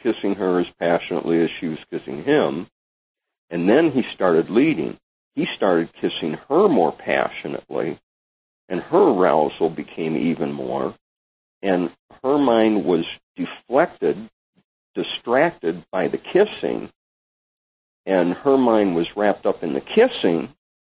kissing her as passionately as she was kissing him. And then he started leading. He started kissing her more passionately, and her arousal became even more. And her mind was distracted by the kissing, and her mind was wrapped up in the kissing.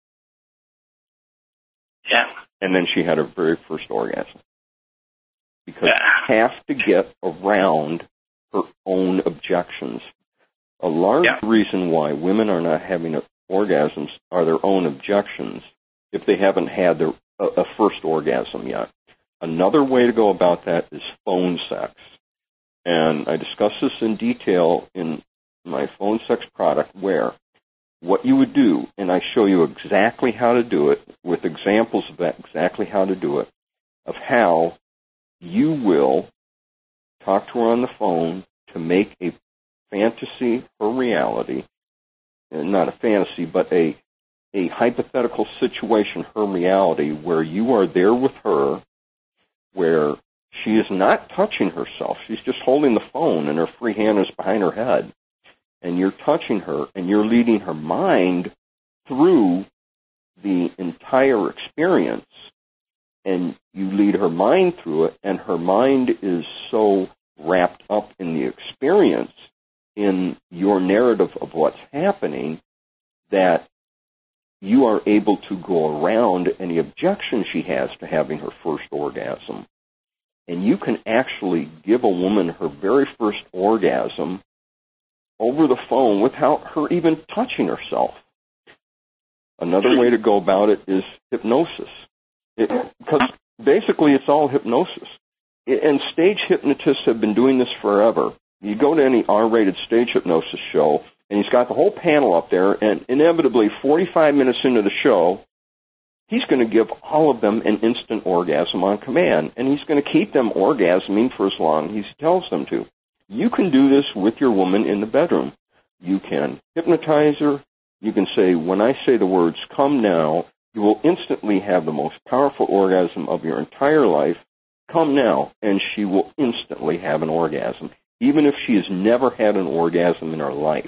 Yeah. And then she had her very first orgasm. Because you have to get around her own objections. A large reason why women are not having orgasms are their own objections if they haven't had a first orgasm yet. Another way to go about that is phone sex. And I discuss this in detail in my phone sex product, where what you would do, and I show you exactly how to do it with examples of that, exactly how to do it, of how you will talk to her on the phone to make a fantasy her reality, and not a fantasy, but a hypothetical situation her reality, where you are there with her, where she is not touching herself. She's just holding the phone and her free hand is behind her head. And you're touching her and you're leading her mind through the entire experience. And you lead her mind through it, and her mind is so wrapped up in the experience, in your narrative of what's happening, that you are able to go around any objection she has to having her first orgasm. And you can actually give a woman her very first orgasm over the phone without her even touching herself. Another way to go about it is hypnosis. Because basically it's all hypnosis. And stage hypnotists have been doing this forever. You go to any R-rated stage hypnosis show, and he's got the whole panel up there, and inevitably 45 minutes into the show, he's going to give all of them an instant orgasm on command, and he's going to keep them orgasming for as long as he tells them to. You can do this with your woman in the bedroom. You can hypnotize her. You can say, when I say the words, come now, you will instantly have the most powerful orgasm of your entire life. Come now, and she will instantly have an orgasm, even if she has never had an orgasm in her life.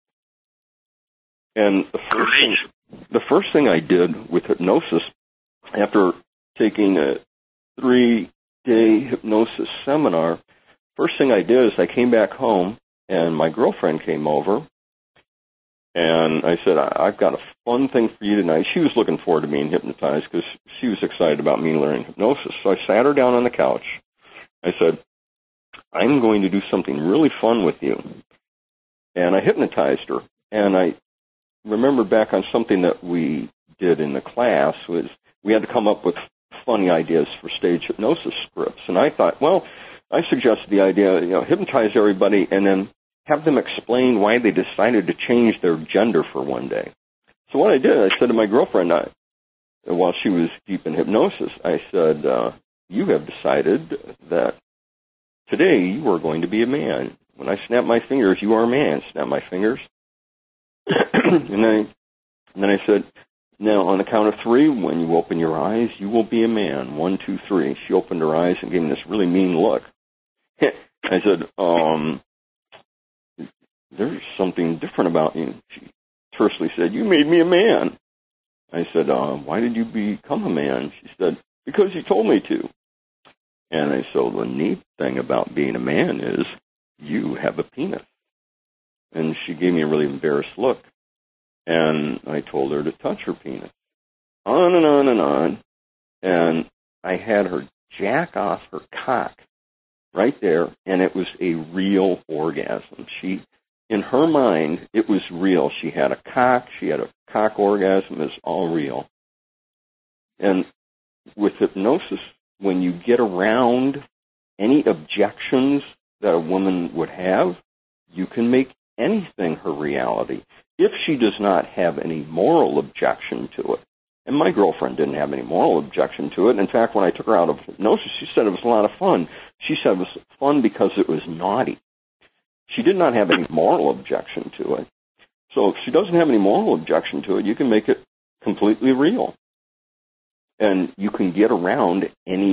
And the first thing I did with hypnosis, after taking a 3-day hypnosis seminar, first thing I did is I came back home, and my girlfriend came over, and I said, I've got a fun thing for you tonight. She was looking forward to being hypnotized because she was excited about me learning hypnosis. So I sat her down on the couch. I said, I'm going to do something really fun with you. And I hypnotized her. And I remembered back on something that we did in the class was we had to come up with funny ideas for stage hypnosis scripts. And I thought, well, I suggested the idea, hypnotize everybody and then have them explain why they decided to change their gender for one day. So what I did, I said to my girlfriend, while she was deep in hypnosis, I said, you have decided that today you are going to be a man. When I snap my fingers, you are a man. Snap my fingers. and then I said, now on the count of 3, when you open your eyes, you will be a man. 1, 2, 3. She opened her eyes and gave me this really mean look. I said, there's something different about you. She tersely said, you made me a man. I said, why did you become a man? She said, because you told me to. And I said, the neat thing about being a man is you have a penis. And she gave me a really embarrassed look. And I told her to touch her penis. On and on and on. And I had her jack off her cock right there, and it was a real orgasm. In her mind, it was real. She had a cock orgasm. It's all real. And with hypnosis, when you get around any objections that a woman would have, you can make anything her reality if she does not have any moral objection to it. And my girlfriend didn't have any moral objection to it. In fact, when I took her out of hypnosis, she said it was a lot of fun. She said it was fun because it was naughty. She did not have any moral objection to it. So if she doesn't have any moral objection to it, you can make it completely real. And you can get around any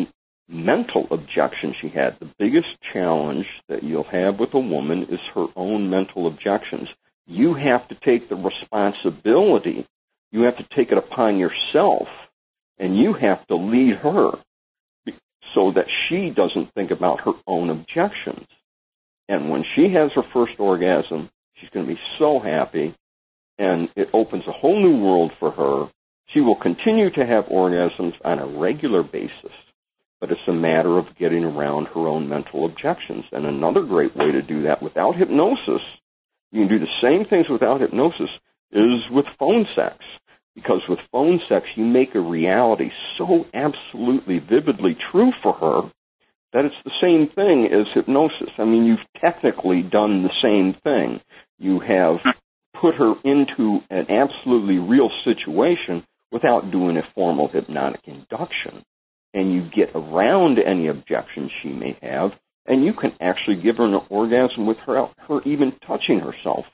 mental objection she had. The biggest challenge that you'll have with a woman is her own mental objections. You have to take the responsibility. You have to take it upon yourself, and you have to lead her so that she doesn't think about her own objections. And when she has her first orgasm, she's going to be so happy, and it opens a whole new world for her. She will continue to have orgasms on a regular basis, but it's a matter of getting around her own mental objections. And another great way to do that without hypnosis, you can do the same things without hypnosis, is with phone sex. Because with phone sex, you make a reality so absolutely vividly true for her that it's the same thing as hypnosis. I mean, you've technically done the same thing. You have put her into an absolutely real situation without doing a formal hypnotic induction. And you get around any objections she may have, and you can actually give her an orgasm without her even touching herself.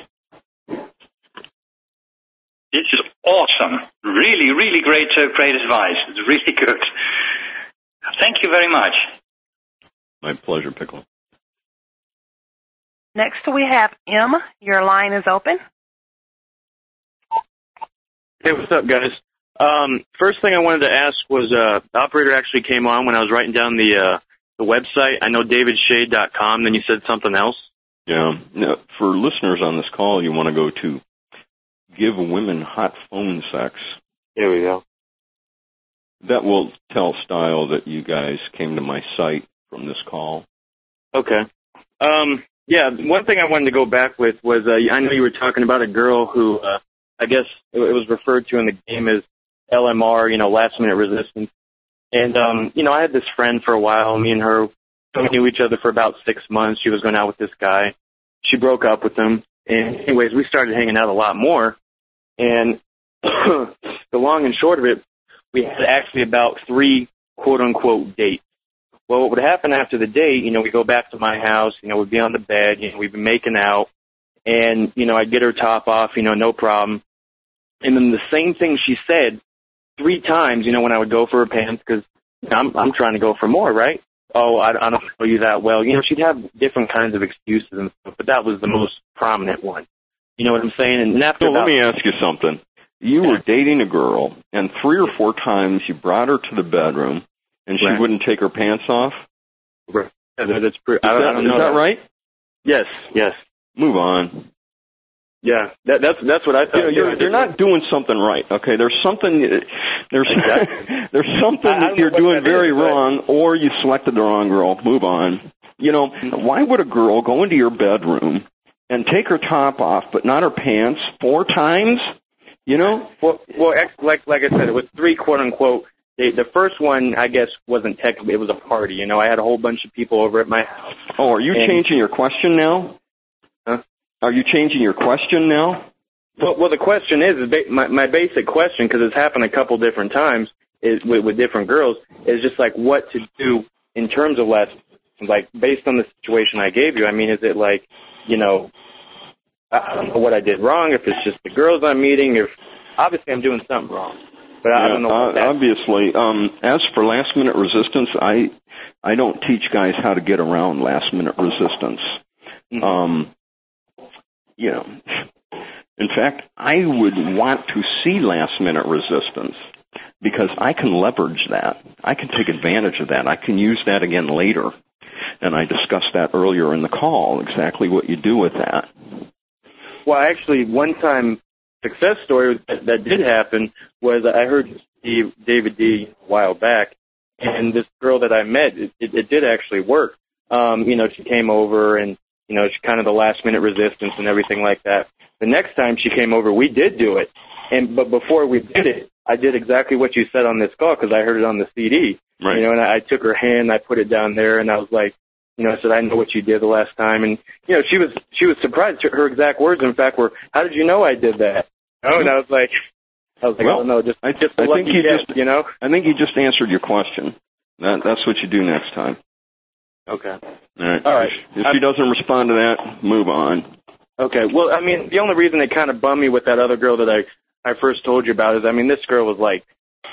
This is awesome. Really, really great advice. It's really good. Thank you very much. My pleasure, Pickle. Next we have M. Your line is open. Hey, what's up, guys? First thing I wanted to ask was, the operator actually came on when I was writing down the website. I know davidshade.com, then you said something else. Yeah. Now, for listeners on this call, you want to go to Give Women Hot Phone Sex. There we go. That will tell Style that you guys came to my site from this call. Okay. Yeah, one thing I wanted to go back with was, I know you were talking about a girl who, I guess it was referred to in the game as LMR, last minute resistance. And, I had this friend for a while. Me and her, we knew each other for about 6 months. She was going out with this guy. She broke up with him. And anyways, we started hanging out a lot more. And the long and short of it, we had actually about 3 quote-unquote dates. Well, what would happen after the date, we go back to my house, we'd be on the bed, we'd be making out, and, I'd get her top off, no problem. And then the same thing she said 3 times, when I would go for her pants, because I'm trying to go for more, right? Oh, I don't know you that well. She'd have different kinds of excuses and stuff, but that was the most prominent one. You know what I'm saying? And after let me ask you something. You were dating a girl, and 3 or 4 times you brought her to the bedroom, and she wouldn't take her pants off? Right. That's pretty. Is that right? Yes. Move on. Yeah, that's what I thought. You're not doing something right. Okay, there's something that you're doing very wrong, or you selected the wrong girl. Move on. Why would a girl go into your bedroom and take her top off, but not her pants 4 times? Well, like I said, it was 3 quote unquote. The first one, I guess, wasn't technically. It was a party. I had a whole bunch of people over at my house. Oh, are you changing your question now? Huh? Are you changing your question now? Well, the question is my basic question, because it's happened a couple different times is with different girls, is just like what to do in terms of based on the situation I gave you. I mean, is it like, I don't know what I did wrong, if it's just the girls I'm meeting, if obviously I'm doing something wrong. But I don't know what that obviously. As for last-minute resistance, I don't teach guys how to get around last-minute resistance. Mm-hmm. In fact, I would want to see last-minute resistance because I can leverage that. I can take advantage of that. I can use that again later. And I discussed that earlier in the call, exactly what you do with that. Well, actually, one time success story that did happen was I heard David D. a while back, and this girl that I met, it did actually work. She came over, and, she kind of the last-minute resistance and everything like that. The next time she came over, we did do it. But before we did it, I did exactly what you said on this call because I heard it on the CD. Right. And I took her hand, I put it down there, and I was like, I said, I know what you did the last time. And, she was surprised. Her exact words, in fact, were, how did you know I did that? Oh, and I was like, well, oh, no, just I think you I think you just answered your question. That's what you do next time. Okay. All right. If she doesn't respond to that, move on. Okay. Well, I mean, the only reason it kind of bummed me with that other girl that I first told you about is, I mean, this girl was like,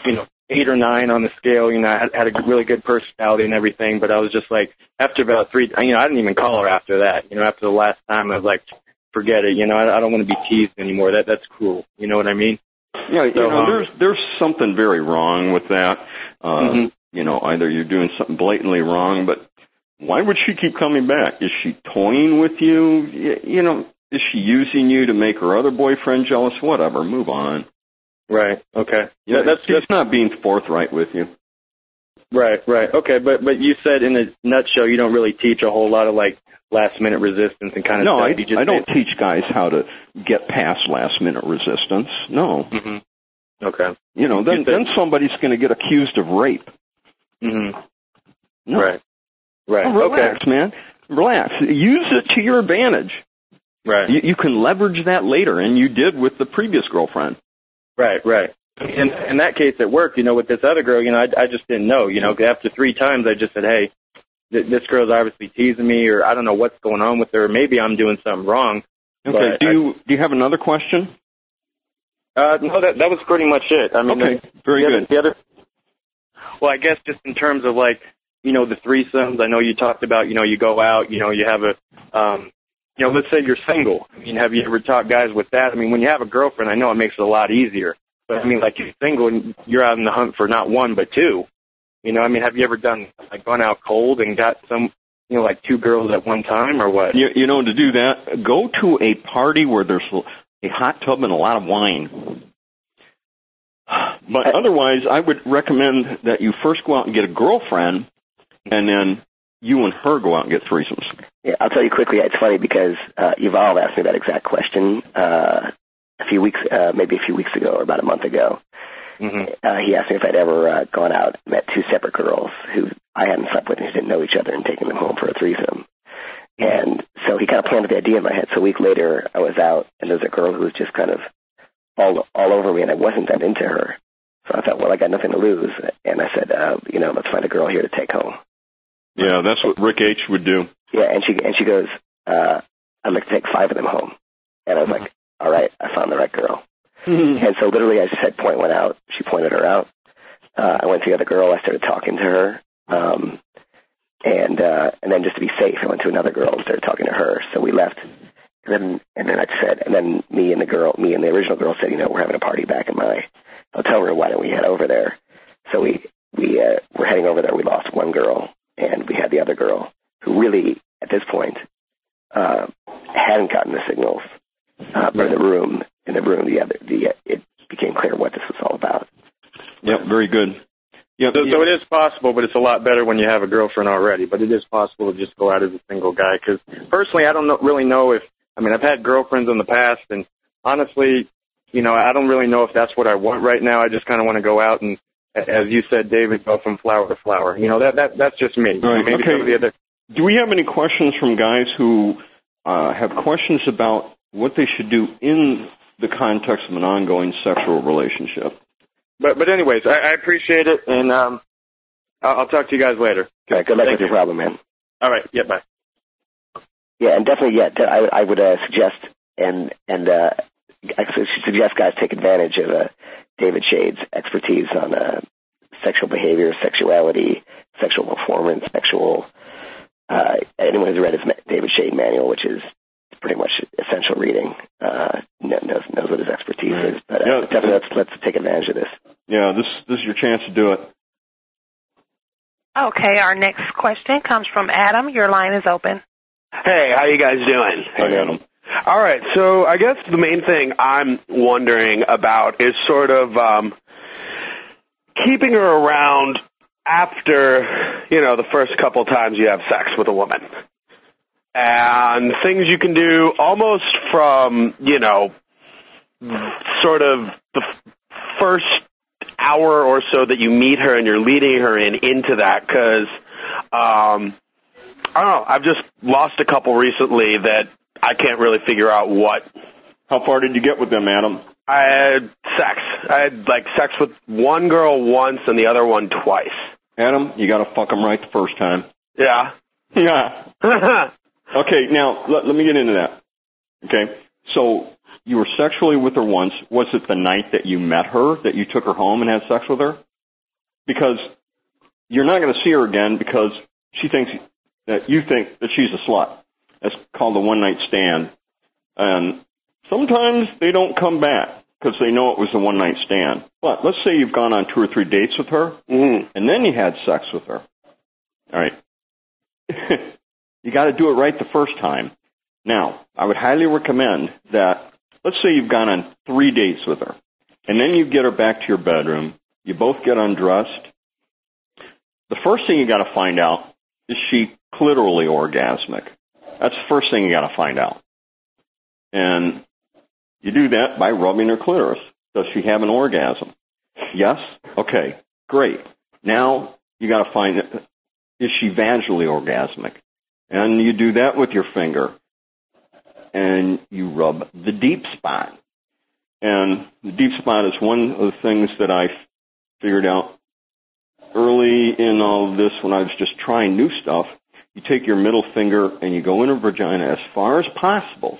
8 or 9 on the scale. You know, I had a really good personality and everything, but I was just like, after about 3, you know, I didn't even call her after that. You know, after the last time, I was like, forget it. You know, I don't want to be teased anymore. That's cruel. You know what I mean? Yeah, you know, there's something very wrong with that. You know, either you're doing something blatantly wrong, but why would she keep coming back? Is she toying with you? You know, is she using you to make her other boyfriend jealous? Whatever, move on. Right, okay. Yeah, that's not being forthright with you. Right. Okay, but you said in a nutshell you don't really teach a whole lot of, like, last-minute resistance and kind of stuff. No, I don't teach guys how to get past last-minute resistance. No. Okay. You know, then somebody's going to get accused of rape. No. Right. Oh, relax, man. Relax. Use it to your advantage. Right. You can leverage that later, and you did with the previous girlfriend. Right. In that case at work, you know, with this other girl, you know, I just didn't know. You know, after 3 times I just said, hey, this girl's obviously teasing me, or I don't know what's going on with her. Maybe I'm doing something wrong. Okay. Do you have another question? No, that was pretty much it. I mean, okay. Very good. Well, I guess just in terms of, like, you know, the threesomes, I know you talked about, you know, you go out, you know, you have a, you know, let's say you're single. I mean, have you ever taught guys with that? I mean, when you have a girlfriend, I know it makes it a lot easier. But, I mean, like, you're single and you're out in the hunt for not 1 but 2. You know, I mean, have you ever gone out cold and got some, you know, like 2 girls at one time or what? You know, to do that, go to a party where there's a hot tub and a lot of wine. But otherwise, I would recommend that you first go out and get a girlfriend, and then you and her go out and get threesomes. Yeah, I'll tell you quickly. It's funny because Yuval asked me that exact question maybe a few weeks ago or about a month ago. He asked me if I'd ever gone out and met 2 separate girls who I hadn't slept with and who didn't know each other and taken them home for a threesome. And so he kind of planted the idea in my head. So a week later, I was out, and there was a girl who was just kind of all over me, and I wasn't that into her. So I thought, well, I got nothing to lose. And I said, you know, let's find a girl here to take home. Yeah, that's what Rick H. would do. Yeah, and she goes, I'd like to take 5 of them home. And I was like, all right, I found the right girl. And so literally I just had point one out. She pointed her out. I went to the other girl. I started talking to her. And then just to be safe, I went to another girl and started talking to her. So we left. And then I said, and then me and the original girl said, you know, we're having a party back in my hotel room. Why don't we head over there? So we're heading over there. We lost 1 girl, and we had the other girl who really, at this point, hadn't gotten the signals. But in the room, it became clear what this was all about. Yep, very good. Yep. So it is possible, but it's a lot better when you have a girlfriend already. But it is possible to just go out as a single guy. Because personally, I don't really know if, I mean, I've had girlfriends in the past, and honestly, you know, I don't really know if that's what I want right now. I just kind of want to go out and, as you said, David, go from flower to flower. You know, that's just me. Right. Maybe some of the other. Do we have any questions from guys who have questions about what they should do in the context of an ongoing sexual relationship? But anyways, I appreciate it, and I'll talk to you guys later. Okay, good luck with your problem, man. All right, yeah, bye. Yeah, and definitely, I would suggest I should suggest guys take advantage of David Shade's expertise on sexual behavior, sexuality, sexual performance, anyone who's read his David Shade manual, which is pretty much essential reading, knows what his expertise is. But definitely let's take advantage of this. Yeah, this is your chance to do it. Okay, our next question comes from Adam. Your line is open. Hey, how you guys doing? Hey, Adam. All right, so I guess the main thing I'm wondering about is sort of keeping her around after, you know, the first couple times you have sex with a woman. And things you can do almost from, you know, sort of the first hour or so that you meet her and you're leading her into that, because, I don't know, I've just lost a couple recently that I can't really figure out what. How far did you get with them, Adam? I had sex. I had, like, sex with one girl once and the other one twice. Adam, you got to fuck them right the first time. Yeah. Yeah. Okay, now, let me get into that. Okay, so you were sexually with her once. Was it the night that you met her, that you took her home and had sex with her? because you're not going to see her again because she thinks that you think that she's a slut. That's called a one-night stand. And sometimes they don't come back because they know it was a one-night stand. But let's say you've gone on 2 or 3 dates with her, and then you had sex with her. All right. You got to do it right the first time. Now, I would highly recommend that, let's say you've gone on 3 dates with her, and then you get her back to your bedroom. You both get undressed. The first thing you got to find out, is she clitorally orgasmic? That's the first thing you got to find out. And you do that by rubbing her clitoris. Does she have an orgasm? Yes? Okay, great. Now you got to find, is she vaginally orgasmic? And you do that with your finger. And you rub the deep spot. And the deep spot is one of the things that I figured out early in all of this when I was just trying new stuff. You take your middle finger and you go in her vagina as far as possible,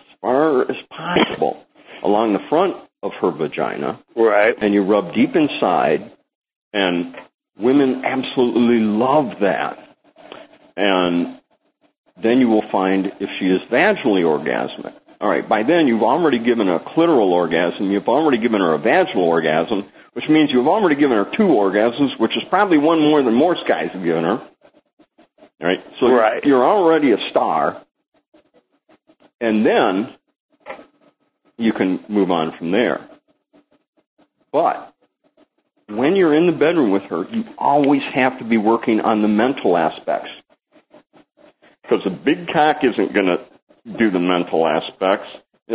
along the front of her vagina. Right. And you rub deep inside, and women absolutely love that. And then you will find if she is vaginally orgasmic. All right, by then you've already given a clitoral orgasm, you've already given her a vaginal orgasm, which means you've already given her 2 orgasms, which is probably one more than most guys have given her. All right, so you're already a star, and then you can move on from there. But when you're in the bedroom with her, you always have to be working on the mental aspects, because a big cock isn't going to do the mental aspects.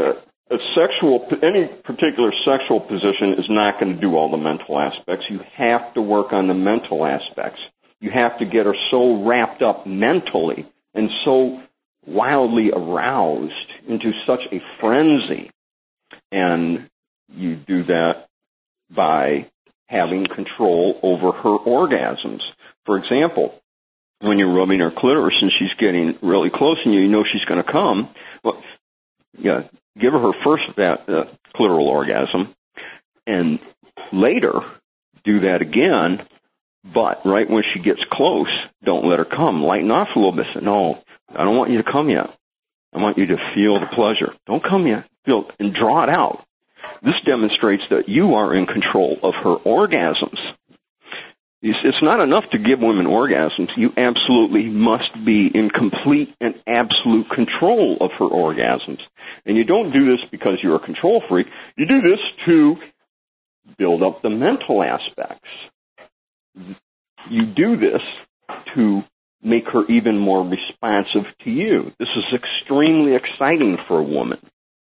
Any particular sexual position is not going to do all the mental aspects. You have to work on the mental aspects. You have to get her so wrapped up mentally and so wildly aroused into such a frenzy. And you do that by having control over her orgasms. For example, when you're rubbing her clitoris and she's getting really close and you know she's going to come, well, yeah, give her first clitoral orgasm, and later do that again, but right when she gets close, don't let her come. Lighten off a little bit. Say, no, I don't want you to come yet. I want you to feel the pleasure. Don't come yet. Feel and draw it out. This demonstrates that you are in control of her orgasms. It's not enough to give women orgasms. You absolutely must be in complete and absolute control of her orgasms. And you don't do this because you're a control freak. You do this to build up the mental aspects. You do this to make her even more responsive to you. This is extremely exciting for a woman.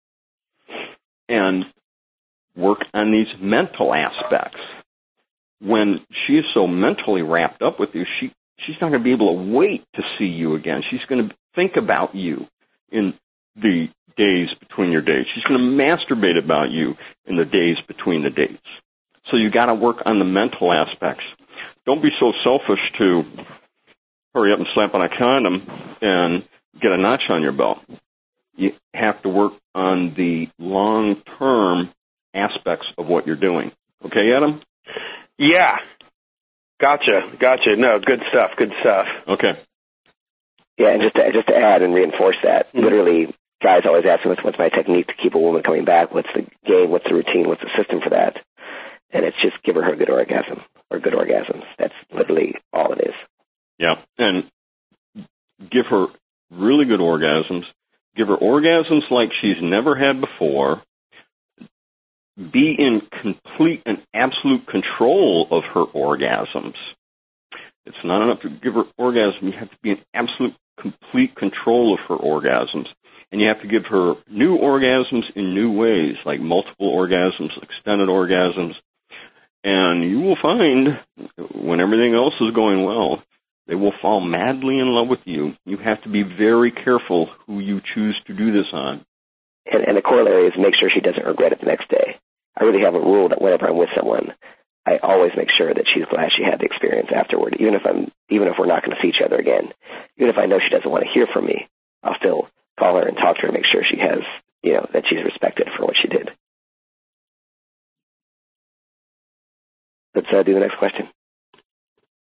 And work on these mental aspects. When she is so mentally wrapped up with you, she's not going to be able to wait to see you again. She's going to think about you in the days between your dates. She's going to masturbate about you in the days between the dates. So you got to work on the mental aspects. Don't be so selfish to hurry up and slap on a condom and get a notch on your belt. You have to work on the long-term aspects of what you're doing. Okay, Adam? Yeah. Gotcha. No, good stuff. Okay. Yeah, and just to add and reinforce that, literally, guys always ask me, what's my technique to keep a woman coming back? What's the game? What's the routine? What's the system for that? And it's just give her a good orgasm or good orgasms. That's literally all it is. Yeah, and give her really good orgasms. Give her orgasms like she's never had before. Be in complete and absolute control of her orgasms. It's not enough to give her orgasm. You have to be in absolute, complete control of her orgasms. And you have to give her new orgasms in new ways, like multiple orgasms, extended orgasms. And you will find, when everything else is going well, they will fall madly in love with you. You have to be very careful who you choose to do this on. And the corollary is make sure she doesn't regret it the next day. I really have a rule that whenever I'm with someone, I always make sure that she's glad she had the experience afterward. Even if we're not going to see each other again, even if I know she doesn't want to hear from me, I'll still call her and talk to her and make sure she has, that she's respected for what she did. Let's do the next question.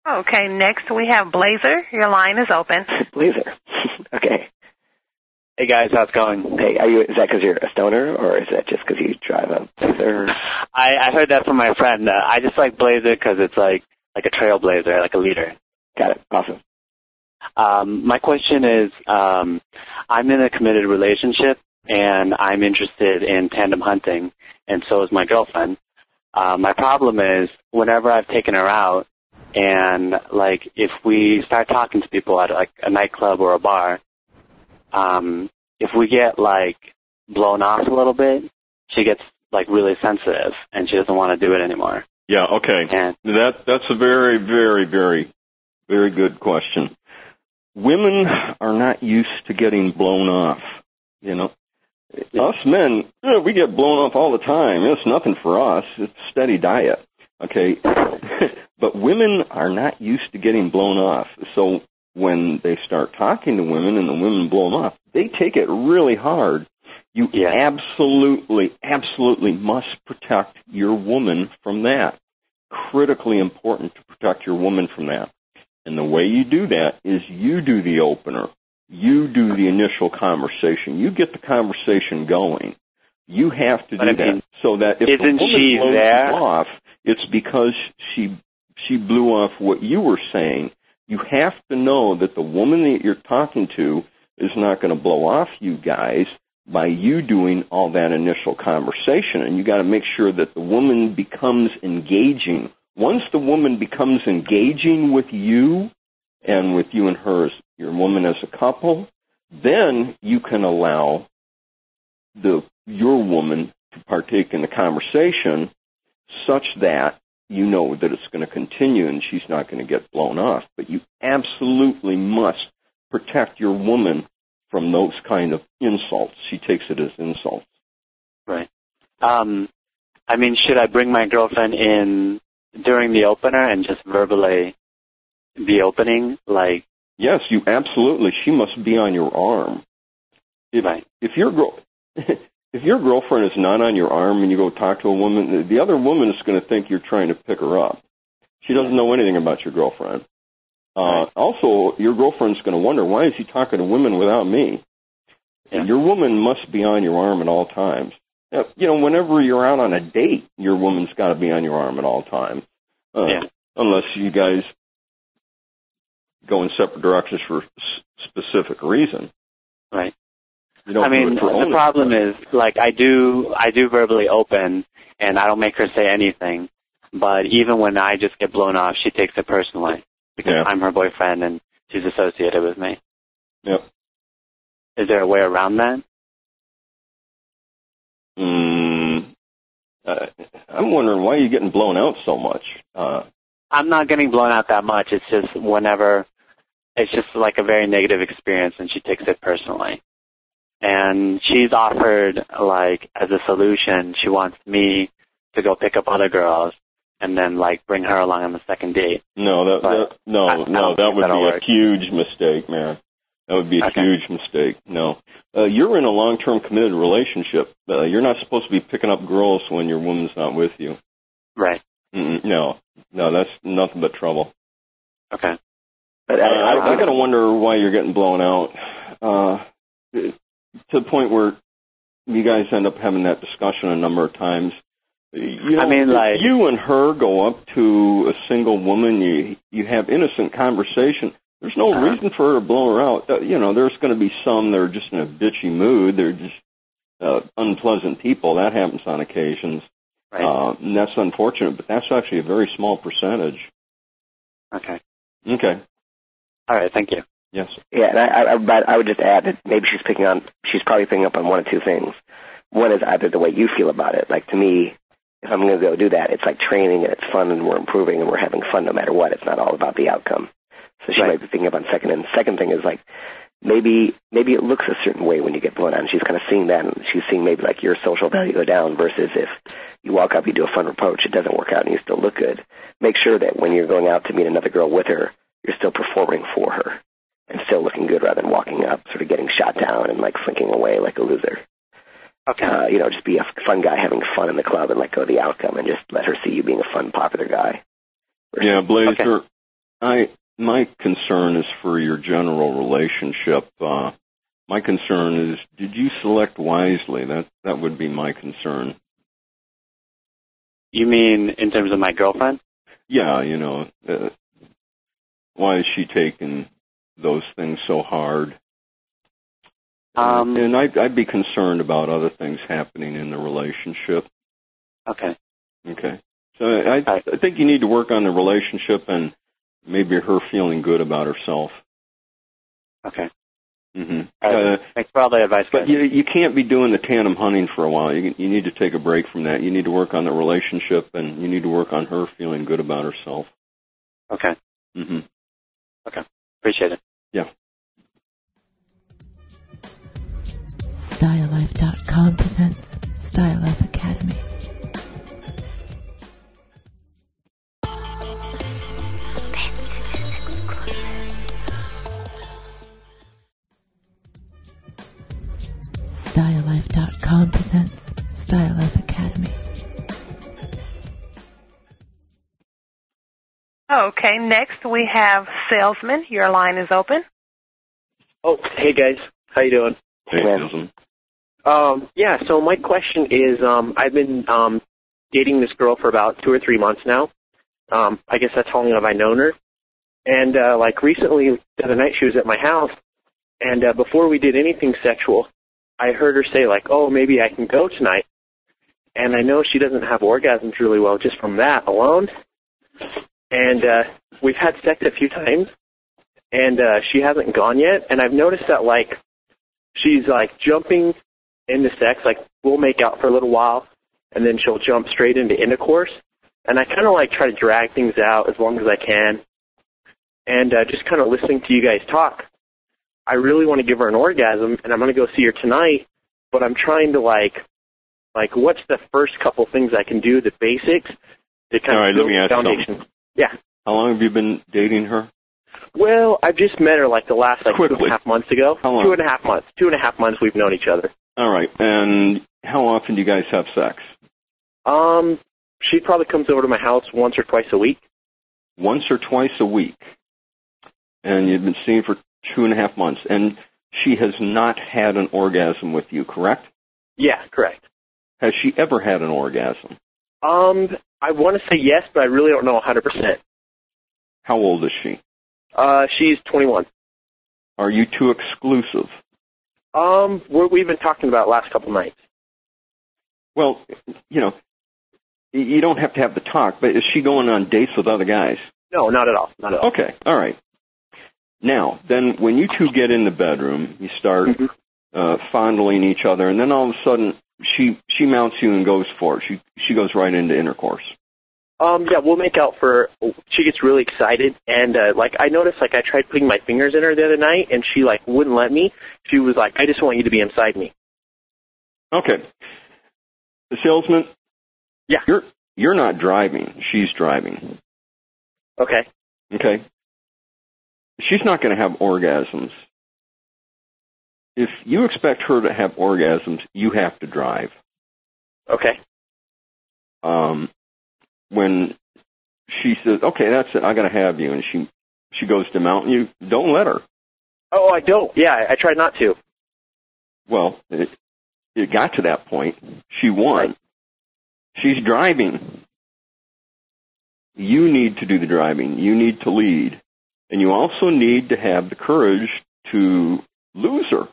Okay, next we have Blazer. Your line is open. Blazer. Okay. Hey guys, how's it going? Hey, is that because you're a stoner, or is that just because you drive a Blazer? I heard that from my friend. I just like Blazer because it's like a trailblazer, like a leader. Got it. Awesome. My question is, I'm in a committed relationship, and I'm interested in tandem hunting, and so is my girlfriend. My problem is, whenever I've taken her out, and, like, if we start talking to people at, like, a nightclub or a bar, if we get, like, blown off a little bit, she gets, like, really sensitive, and she doesn't want to do it anymore. Yeah, okay. And that's a very, very, very, very good question. Women are not used to getting blown off, you know. Us men, we get blown off all the time. It's nothing for us. It's a steady diet, okay? But women are not used to getting blown off. So when they start talking to women and the women blow them off, they take it really hard. You absolutely, absolutely must protect your woman from that. Critically important to protect your woman from that. And the way you do that is you do the opener. You do the initial conversation. You get the conversation going. You have to do that so that if the woman blows you off, it's because she blew off what you were saying. You have to know that the woman that you're talking to is not going to blow off you guys by you doing all that initial conversation. And you got to make sure that the woman becomes engaging. Once the woman becomes engaging with you and with you and her, your woman as a couple, then you can allow your woman to partake in the conversation such that you know that it's going to continue and she's not going to get blown off. But you absolutely must protect your woman from those kind of insults. She takes it as insults. Right. I mean, should I bring my girlfriend in during the opener and just verbally the opening, like? Yes, you absolutely. She must be on your arm. If your girlfriend is not on your arm and you go talk to a woman, the other woman is going to think you're trying to pick her up. She doesn't know anything about your girlfriend. Also, your girlfriend's going to wonder, why is he talking to women without me? Yeah. Your woman must be on your arm at all times. You know, whenever you're out on a date, your woman's got to be on your arm at all times. Unless you guys go in separate directions for specific reason. Right. I mean, the problem is, like, I do verbally open, and I don't make her say anything. But even when I just get blown off, she takes it personally because I'm her boyfriend and she's associated with me. Yep. Is there a way around that? I'm wondering why you're getting blown out so much. I'm not getting blown out that much. It's just whenever, it's just like a very negative experience, and she takes it personally. And she's offered, like, as a solution, she wants me to go pick up other girls and then, like, bring her along on the second date. No, that would be a huge mistake, man. That would be a huge mistake. No. You're in a long-term committed relationship. You're not supposed to be picking up girls when your woman's not with you. Right. No, that's nothing but trouble. Okay. But I got to wonder why you're getting blown out. To the point where you guys end up having that discussion a number of times. You know, I mean, like, if you and her go up to a single woman, you have innocent conversation. There's no reason for her to blow her out. You know, there's going to be some that are just in a bitchy mood. They're just unpleasant people. That happens on occasions. Right. And that's unfortunate, but that's actually a very small percentage. Okay. All right, thank you. Yes. Yeah, and I would just add that maybe she's probably picking up on one of two things. One is either the way you feel about it. Like, to me, if I'm going to go do that, it's like training and it's fun and we're improving and we're having fun no matter what. It's not all about the outcome. So she might be thinking about second. And the second thing is, like, maybe it looks a certain way when you get blown out, and she's kind of seeing that, and she's seeing maybe, like, your social value go down versus if you walk up, you do a fun approach, it doesn't work out, and you still look good. Make sure that when you're going out to meet another girl with her, you're still performing for her and still looking good rather than walking up, sort of getting shot down and, like, slinking away like a loser. Okay. Just be a fun guy having fun in the club and let go of the outcome and just let her see you being a fun, popular guy. Yeah, Blazer, My concern is for your general relationship. My concern is, did you select wisely? That would be my concern. You mean in terms of my girlfriend? Yeah, why is she taking those things so hard? And I'd be concerned about other things happening in the relationship. Okay. Okay. So I think you need to work on the relationship and maybe her feeling good about herself. Okay. Mm-hmm. Thanks for all the advice, guys. But you can't be doing the tandem hunting for a while. You need to take a break from that. You need to work on the relationship, and you need to work on her feeling good about herself. Okay. Mm-hmm. Okay. Appreciate it. Yeah. StyleLife.com presents Style Life Academy. StyleLife.com presents Style Life Academy. Okay, next we have Salesman. Your line is open. Oh, hey guys. How you doing? Hey, Salesman. Yeah, so my question is, I've been dating this girl for about 2 or 3 months now. I guess that's how long have I known her. And, recently, the other night she was at my house, and before we did anything sexual, I heard her say, oh, maybe I can go tonight. And I know she doesn't have orgasms really well just from that alone. And we've had sex a few times, and she hasn't gone yet. And I've noticed that, she's, jumping into sex. We'll make out for a little while, and then she'll jump straight into intercourse. And I kind of, try to drag things out as long as I can. And just kind of listening to you guys talk, I really want to give her an orgasm, and I'm going to go see her tonight, but I'm trying to, what's the first couple things I can do, the basics, to kind of build the foundation. Something. Yeah. How long have you been dating her? Well, I've just met her, the last, Quickly. 2.5 months ago. How long? 2.5 months. 2.5 months we've known each other. All right. And how often do you guys have sex? She probably comes over to my house once or twice a week. Once or twice a week. And you've been seeing for 2.5 months. And she has not had an orgasm with you, correct? Yeah, correct. Has she ever had an orgasm? I want to say yes, but I really don't know 100%. How old is she? She's 21. Are you two exclusive? We've been talking about last couple nights. Well, you don't have to have the talk, but is she going on dates with other guys? No, not at all. Not at all. Okay, all right. Now, then when you two get in the bedroom, you start fondling each other, and then all of a sudden she mounts you and goes for it. She goes right into intercourse. Yeah, we'll make out for. She gets really excited, and I noticed I tried putting my fingers in her the other night, and she wouldn't let me. She was like, "I just want you to be inside me." Okay. The salesman. Yeah. You're not driving. She's driving. Okay. Okay. She's not going to have orgasms. If you expect her to have orgasms, you have to drive. Okay. When she says, "Okay, that's it, I got to have you," and she goes to mount you, don't let her. Oh, I don't. Yeah, I tried not to. Well, it got to that point. She won. Right. She's driving. You need to do the driving. You need to lead. And you also need to have the courage to lose her.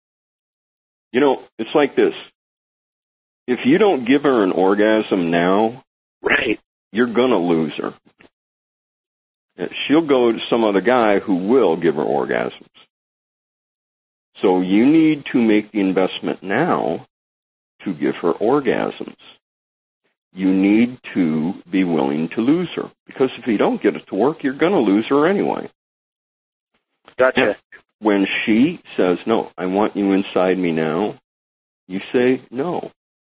It's like this. If you don't give her an orgasm now, right, you're going to lose her. She'll go to some other guy who will give her orgasms. So you need to make the investment now to give her orgasms. You need to be willing to lose her. Because if you don't get it to work, you're going to lose her anyway. Gotcha. Now, when she says, "No, I want you inside me now," you say, "No.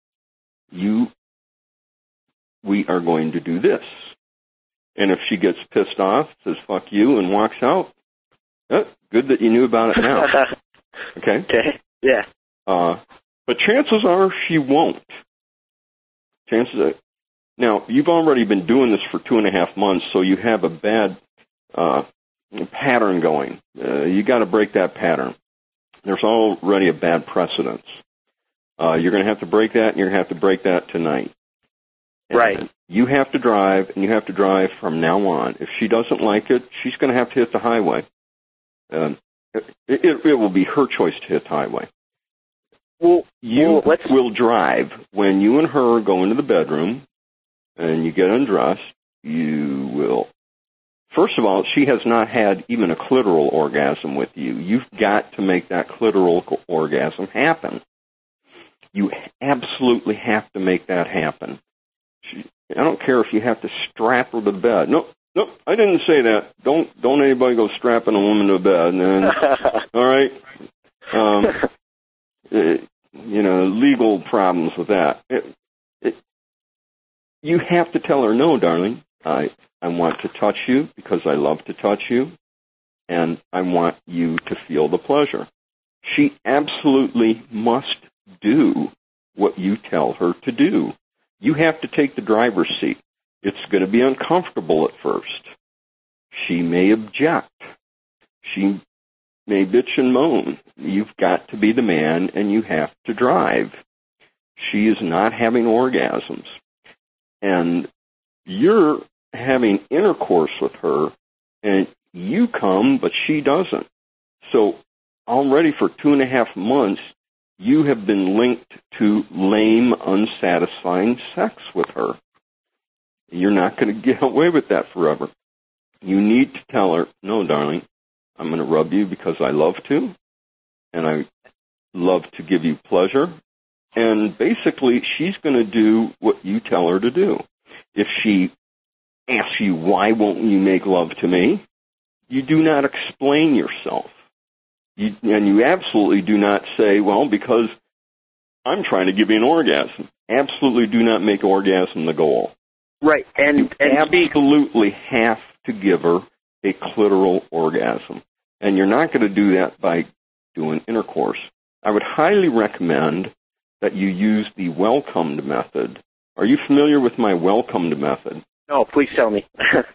We are going to do this." And if she gets pissed off, says, "Fuck you," and walks out, good that you knew about it now. Okay? Okay, yeah. But chances are she won't. Now, you've already been doing this for 2.5 months, so you have a bad pattern going. You got to break that pattern. There's already a bad precedence. You're going to have to break that, and you're going to have to break that tonight. And right. You have to drive, and you have to drive from now on. If she doesn't like it, she's going to have to hit the highway. It will be her choice to hit the highway. Well, you will drive. When you and her go into the bedroom and you get undressed, you will. First of all, she has not had even a clitoral orgasm with you. You've got to make that clitoral orgasm happen. You absolutely have to make that happen. I don't care if you have to strap her to the bed. Nope, I didn't say that. Don't anybody go strapping a woman to a bed. And, all right? Legal problems with that. You have to tell her, no, darling, I want to touch you because I love to touch you, and I want you to feel the pleasure. She absolutely must do what you tell her to do. You have to take the driver's seat. It's going to be uncomfortable at first. She may object. She may bitch and moan. You've got to be the man, and you have to drive. She is not having orgasms. And you're having intercourse with her, and you come, but she doesn't. So already for 2.5 months, you have been linked to lame, unsatisfying sex with her. You're not going to get away with that forever. You need to tell her, no, darling, I'm going to rub you because I love to, and I love to give you pleasure. And basically, she's going to do what you tell her to do. If she asks you, why won't you make love to me? You do not explain yourself. And you absolutely do not say, well, because I'm trying to give you an orgasm. Absolutely do not make orgasm the goal. Right. You absolutely have to give her a clitoral orgasm. And you're not going to do that by doing intercourse. I would highly recommend that you use the welcomed method. Are you familiar with my welcomed method? No, please tell me.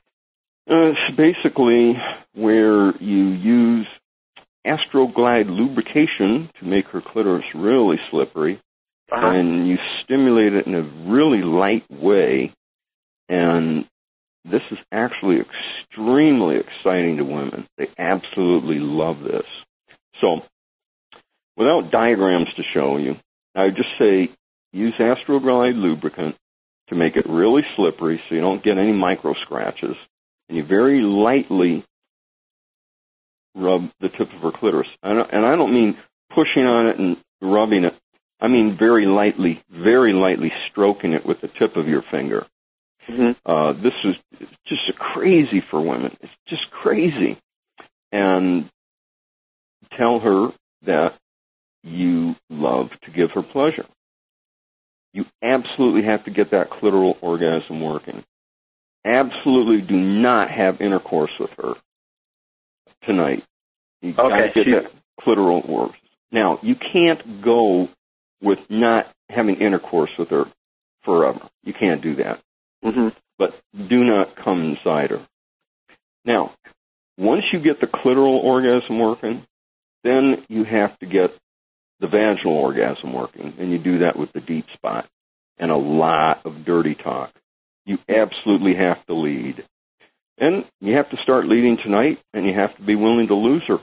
It's basically where you use Astroglide lubrication to make her clitoris really slippery, and you stimulate it in a really light way, and this is actually extremely exciting to women. They absolutely love this. So, without diagrams to show you, I would just say use Astroglide lubricant to make it really slippery so you don't get any micro scratches, and you very lightly rub the tip of her clitoris. And I don't mean pushing on it and rubbing it. I mean very lightly stroking it with the tip of your finger. Mm-hmm. This is just crazy for women. It's just crazy. And tell her that you love to give her pleasure. You absolutely have to get that clitoral orgasm working. Absolutely do not have intercourse with her tonight. You got to get that clitoral work. Now, you can't go with not having intercourse with her forever. You can't do that. Mm-hmm. But do not come inside her. Now, once you get the clitoral orgasm working, then you have to get the vaginal orgasm working, and you do that with the deep spot and a lot of dirty talk. You absolutely have to lead. And you have to start leading tonight, and you have to be willing to lose her.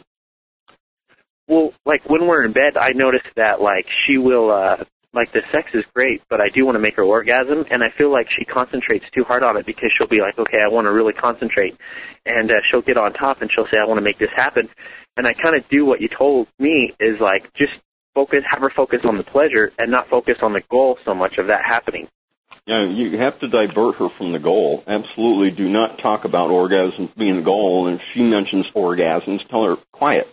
Well, like when we're in bed, I notice that like she will, like the sex is great, but I do want to make her orgasm, and I feel like she concentrates too hard on it because she'll be like, okay, I want to really concentrate, and she'll get on top and she'll say, I want to make this happen, and I kind of do what you told me is like just have her focus on the pleasure and not focus on the goal so much of that happening. Yeah, you have to divert her from the goal. Absolutely do not talk about orgasms being the goal. And if she mentions orgasms, tell her, quiet.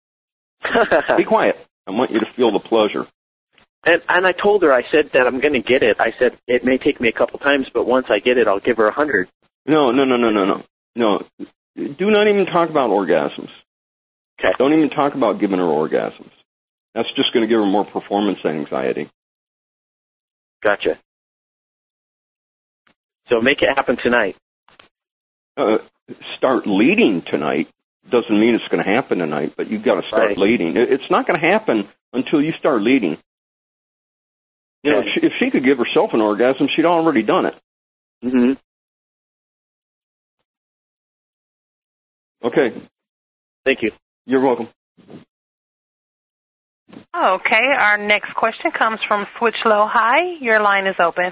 Be quiet. I want you to feel the pleasure. And I told her, I said that I'm going to get it. I said it may take me a couple times, but once I get it, I'll give her 100. No. No. Do not even talk about orgasms. Okay. Don't even talk about giving her orgasms. That's just going to give her more performance anxiety. Gotcha. So make it happen tonight. start leading tonight doesn't mean it's going to happen tonight, but you've got to start leading. It's not going to happen until you start leading. You know, if she could give herself an orgasm, she'd already done it. Mm-hmm. Okay. Thank you. You're welcome. Okay, our next question comes from Switchlow High. Your line is open.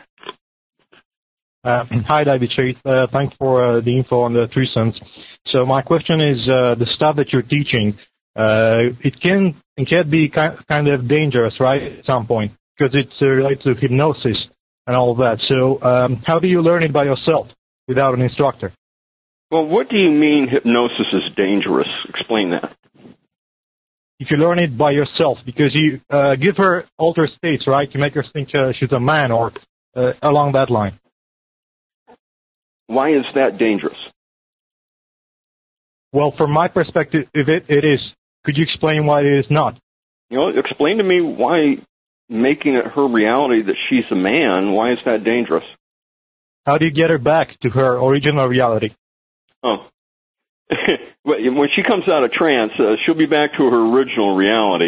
Hi, David Chase. Thanks for the info on the threesomes. So my question is, the stuff that you're teaching, it can be kind of dangerous, right, at some point, because it's related to hypnosis and all of that. So how do you learn it by yourself without an instructor? Well, what do you mean hypnosis is dangerous? Explain that. If you learn it by yourself, because you give her altered states, right? You make her think she's a man or along that line. Why is that dangerous? Well, from my perspective, it is. Could you explain why it is not? You know, explain to me why making it her reality that she's a man, why is that dangerous? How do you get her back to her original reality? Oh. When she comes out of trance, she'll be back to her original reality.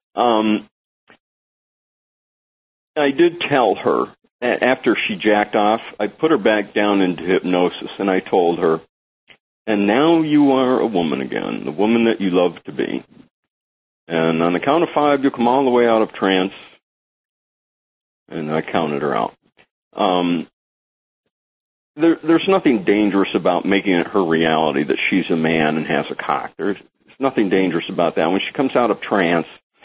I did tell her, after she jacked off, I put her back down into hypnosis, and I told her, and now you are a woman again, the woman that you love to be. And on the count of 5, you'll come all the way out of trance. And I counted her out. There's nothing dangerous about making it her reality that she's a man and has a cock. There's nothing dangerous about that. When she comes out of trance,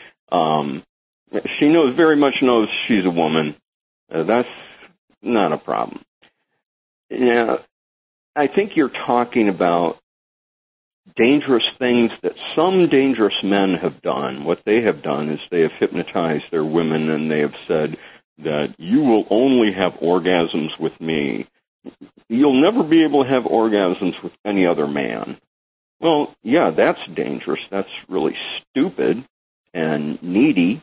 she very much knows she's a woman. That's not a problem. Yeah, I think you're talking about dangerous things that some dangerous men have done. What they have done is they have hypnotized their women, and they have said that you will only have orgasms with me. You'll never be able to have orgasms with any other man. Well, yeah, that's dangerous. That's really stupid and needy.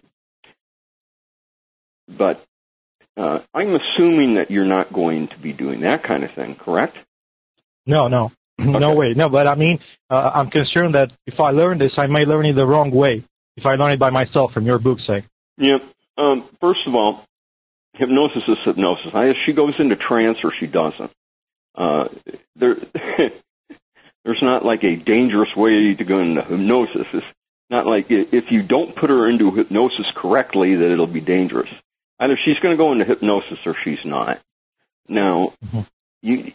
But I'm assuming that you're not going to be doing that kind of thing, correct? No. Okay. No way. No, but I mean, I'm concerned that if I learn this, I may learn it the wrong way. If I learn it by myself from your book, say. Yeah. First of all, hypnosis is hypnosis. Either she goes into trance or she doesn't. There's not like a dangerous way to go into hypnosis. It's not like if you don't put her into hypnosis correctly that it'll be dangerous. Either she's going to go into hypnosis or she's not. Now, you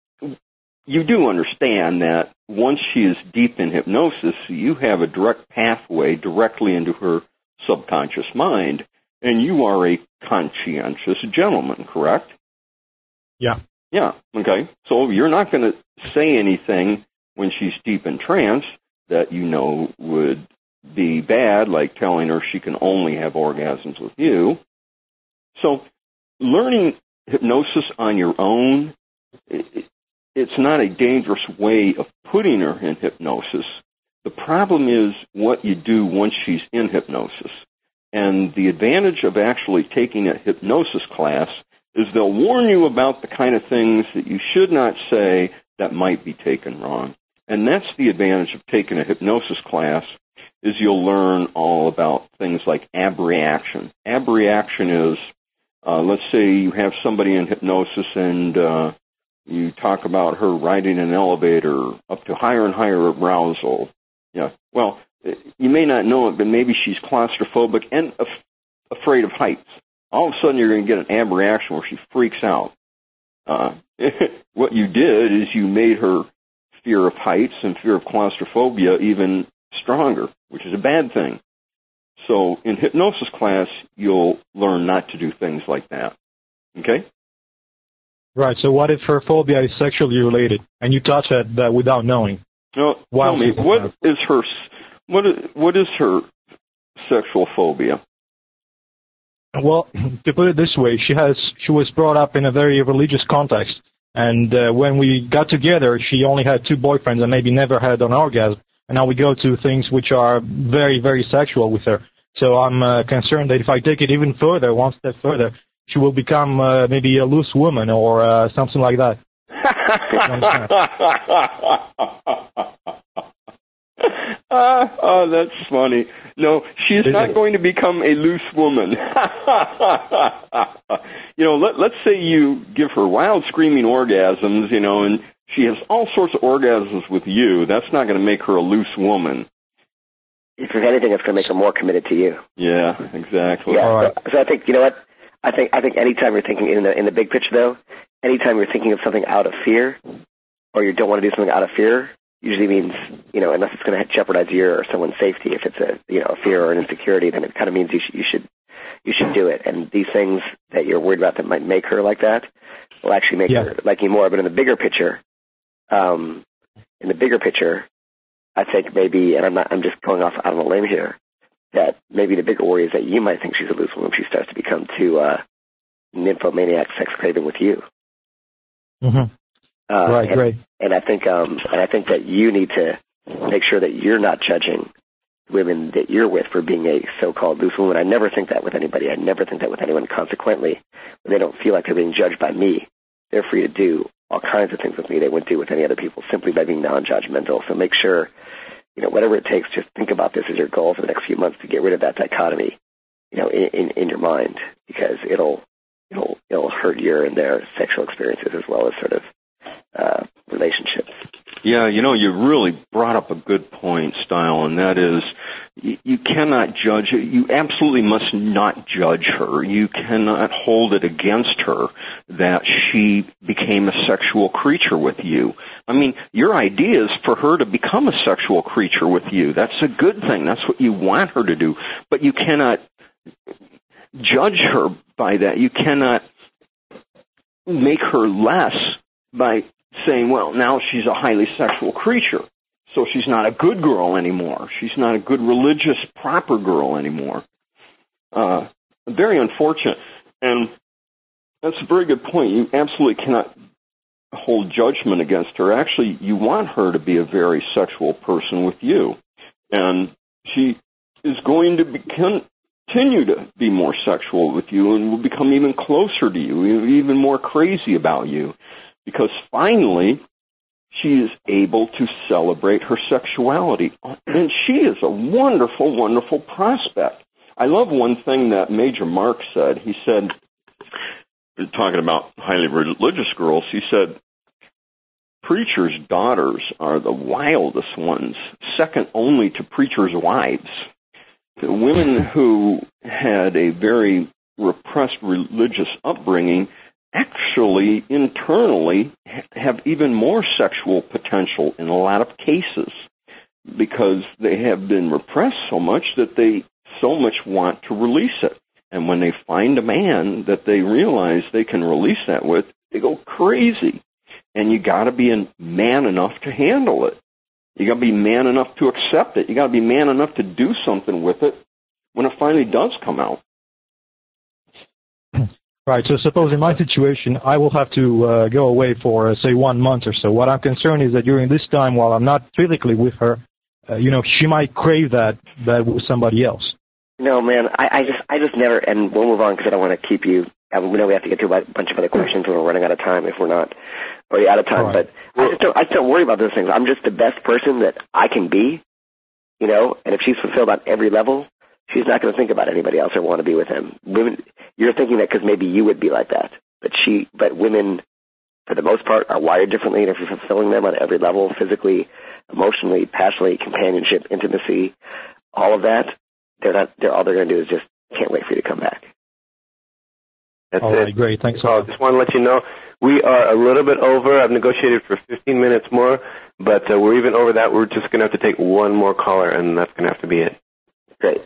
do understand that once she is deep in hypnosis, you have a direct pathway directly into her subconscious mind, and you are a conscientious gentleman, correct? Yeah. Yeah, okay. So you're not going to say anything when she's deep in trance that you know would be bad, like telling her she can only have orgasms with you. So learning hypnosis on your own, it's not a dangerous way of putting her in hypnosis. The problem is what you do once she's in hypnosis. And the advantage of actually taking a hypnosis class is they'll warn you about the kind of things that you should not say that might be taken wrong. And that's the advantage of taking a hypnosis class, is you'll learn all about things like abreaction. Abreaction is, let's say you have somebody in hypnosis and you talk about her riding an elevator up to higher and higher arousal. Yeah. Well, you may not know it, but maybe she's claustrophobic and afraid of heights. All of a sudden, you're going to get an abreaction where she freaks out. What you did is you made her fear of heights and fear of claustrophobia even stronger, which is a bad thing. So in hypnosis class, you'll learn not to do things like that. Okay? Right. So what if her phobia is sexually related, and you touch that without knowing? No. Tell me, what is her sexual phobia? Well, to put it this way, she was brought up in a very religious context, and when we got together, she only had 2 boyfriends and maybe never had an orgasm. And now we go to things which are very, very sexual with her. So I'm concerned that if I take it even further, one step further, she will become maybe a loose woman or something like that. Oh, that's funny. No, she's not going to become a loose woman. Let's say you give her wild screaming orgasms, and she has all sorts of orgasms with you. That's not going to make her a loose woman. If anything, it's going to make her more committed to you. Yeah, exactly. Yeah. All right. So I think, you know what? I think anytime you're thinking in the big picture, though, anytime you're thinking of something out of fear, or you don't want to do something out of fear, usually means, unless it's going to jeopardize your or someone's safety, if it's a fear or an insecurity, then it kind of means you should do it. And these things that you're worried about that might make her like that will actually make her like you more. But in the bigger picture, I think maybe, and I'm just going off out on a limb here, that maybe the bigger worry is that you might think she's a loose woman if she starts to become too nymphomaniac, sex craving with you. Mm-hmm. Right. And I think that you need to make sure that you're not judging women that you're with for being a so-called loose woman. I never think that with anybody. I never think that with anyone. Consequently, when they don't feel like they're being judged by me, they're free to do all kinds of things with me they wouldn't do with any other people simply by being non-judgmental. So make sure, whatever it takes, just think about this as your goal for the next few months to get rid of that dichotomy, in your mind, because it'll hurt your and their sexual experiences as well as sort of relationships. Yeah, you really brought up a good point, Style, and that is you cannot judge. You absolutely must not judge her. You cannot hold it against her that she became a sexual creature with you. I mean, your idea is for her to become a sexual creature with you. That's a good thing. That's what you want her to do. But you cannot judge her by that. You cannot make her less by saying, well, now she's a highly sexual creature, so she's not a good girl anymore. She's not a good religious, proper girl anymore. Very unfortunate. And that's a very good point. You absolutely cannot hold judgment against her. Actually, you want her to be a very sexual person with you. And she is going to continue to be more sexual with you and will become even closer to you, even more crazy about you. Because finally, she is able to celebrate her sexuality. And she is a wonderful, wonderful prospect. I love one thing that Major Mark said. He said, talking about highly religious girls, he said, preachers' daughters are the wildest ones, second only to preachers' wives. The women who had a very repressed religious upbringing actually internally have even more sexual potential in a lot of cases because they have been repressed so much that they so much want to release it. And when they find a man that they realize they can release that with, they go crazy. And you got to be a man enough to handle it. You got to be man enough to accept it. You got to be man enough to do something with it when it finally does come out. Right, so suppose in my situation, I will have to go away for, say, 1 month or so. What I'm concerned is that during this time, while I'm not physically with her, she might crave that with somebody else. No, man, I just never, and we'll move on because I don't want to keep you, we know we have to get to a bunch of other questions when we're running out of time if we're not already out of time, right. But I just don't worry about those things. I'm just the best person that I can be, and if she's fulfilled on every level, she's not going to think about anybody else or want to be with him. Women, you're thinking that because maybe you would be like that. But women, for the most part, are wired differently, and if you're fulfilling them on every level, physically, emotionally, passionately, companionship, intimacy, all of that, all they're going to do is just can't wait for you to come back. That's all right, it. Great. Thanks. I just want to let you know we are a little bit over. I've negotiated for 15 minutes more, but we're even over that. We're just going to have to take one more caller, and that's going to have to be it. Great.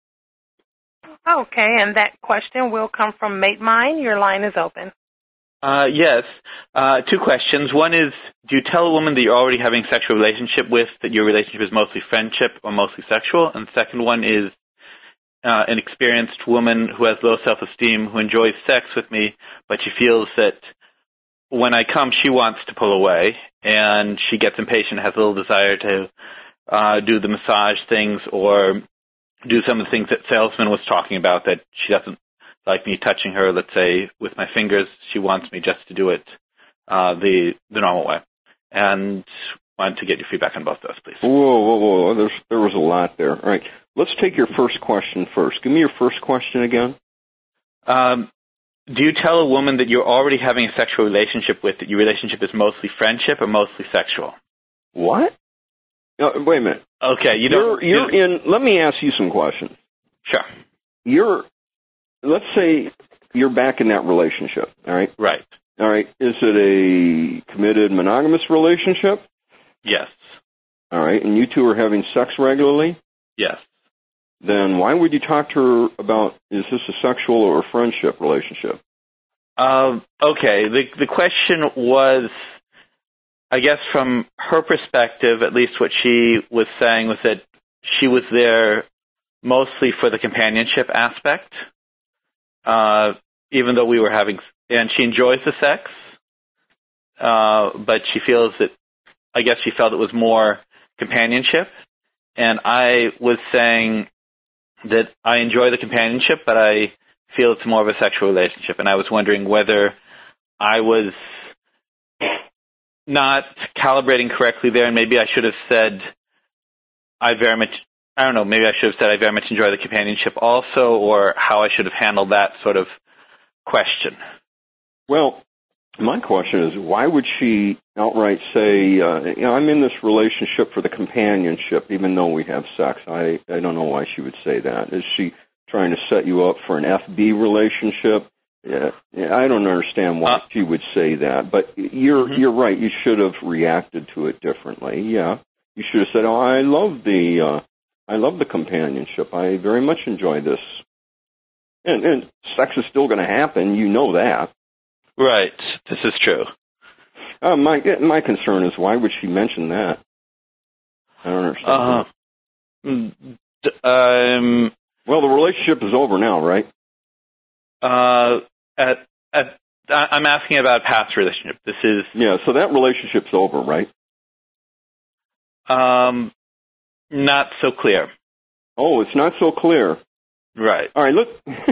Okay, and that question will come from Mate Mine. Your line is open. Yes. Two questions. One is, do you tell a woman that you're already having a sexual relationship with that your relationship is mostly friendship or mostly sexual? And the second one is an experienced woman who has low self-esteem who enjoys sex with me, but she feels that when I come, she wants to pull away, and she gets impatient, has a little desire to do the massage things or do some of the things that Salesman was talking about, that she doesn't like me touching her, let's say, with my fingers. She wants me just to do it the normal way. And wanted to get your feedback on both those, please. Whoa. There was a lot there. All right. Let's take your first question first. Give me your first question again. Do you tell a woman that you're already having a sexual relationship with, that your relationship is mostly friendship or mostly sexual? What? Wait a minute. Okay, let me ask you some questions. Sure. Let's say you're back in that relationship, all right? Right. All right. Is it a committed monogamous relationship? Yes. All right. And you two are having sex regularly? Yes. Then why would you talk to her about, is this a sexual or a friendship relationship? Okay. The question was, I guess from her perspective, at least what she was saying was that she was there mostly for the companionship aspect, even though we were having, and she enjoys the sex, but she feels that, I guess she felt it was more companionship. And I was saying that I enjoy the companionship, but I feel it's more of a sexual relationship. And I was wondering whether I was not calibrating correctly there, and maybe I should have said maybe I should have said I very much enjoy the companionship also, or how I should have handled that sort of question. Well, my question is, why would she outright say, I'm in this relationship for the companionship, even though we have sex? I don't know why she would say that. Is she trying to set you up for an FB relationship? Yeah, I don't understand why she would say that. But you're right. You should have reacted to it differently. Yeah, you should have said, I love the companionship. I very much enjoy this. And sex is still going to happen. You know that. Right. This is true. My concern is, why would she mention that? I don't understand. Well, the relationship is over now, right? I'm asking about a past relationship. This is... Yeah, so that relationship's over, right? Not so clear. Oh, it's not so clear. Right. All right,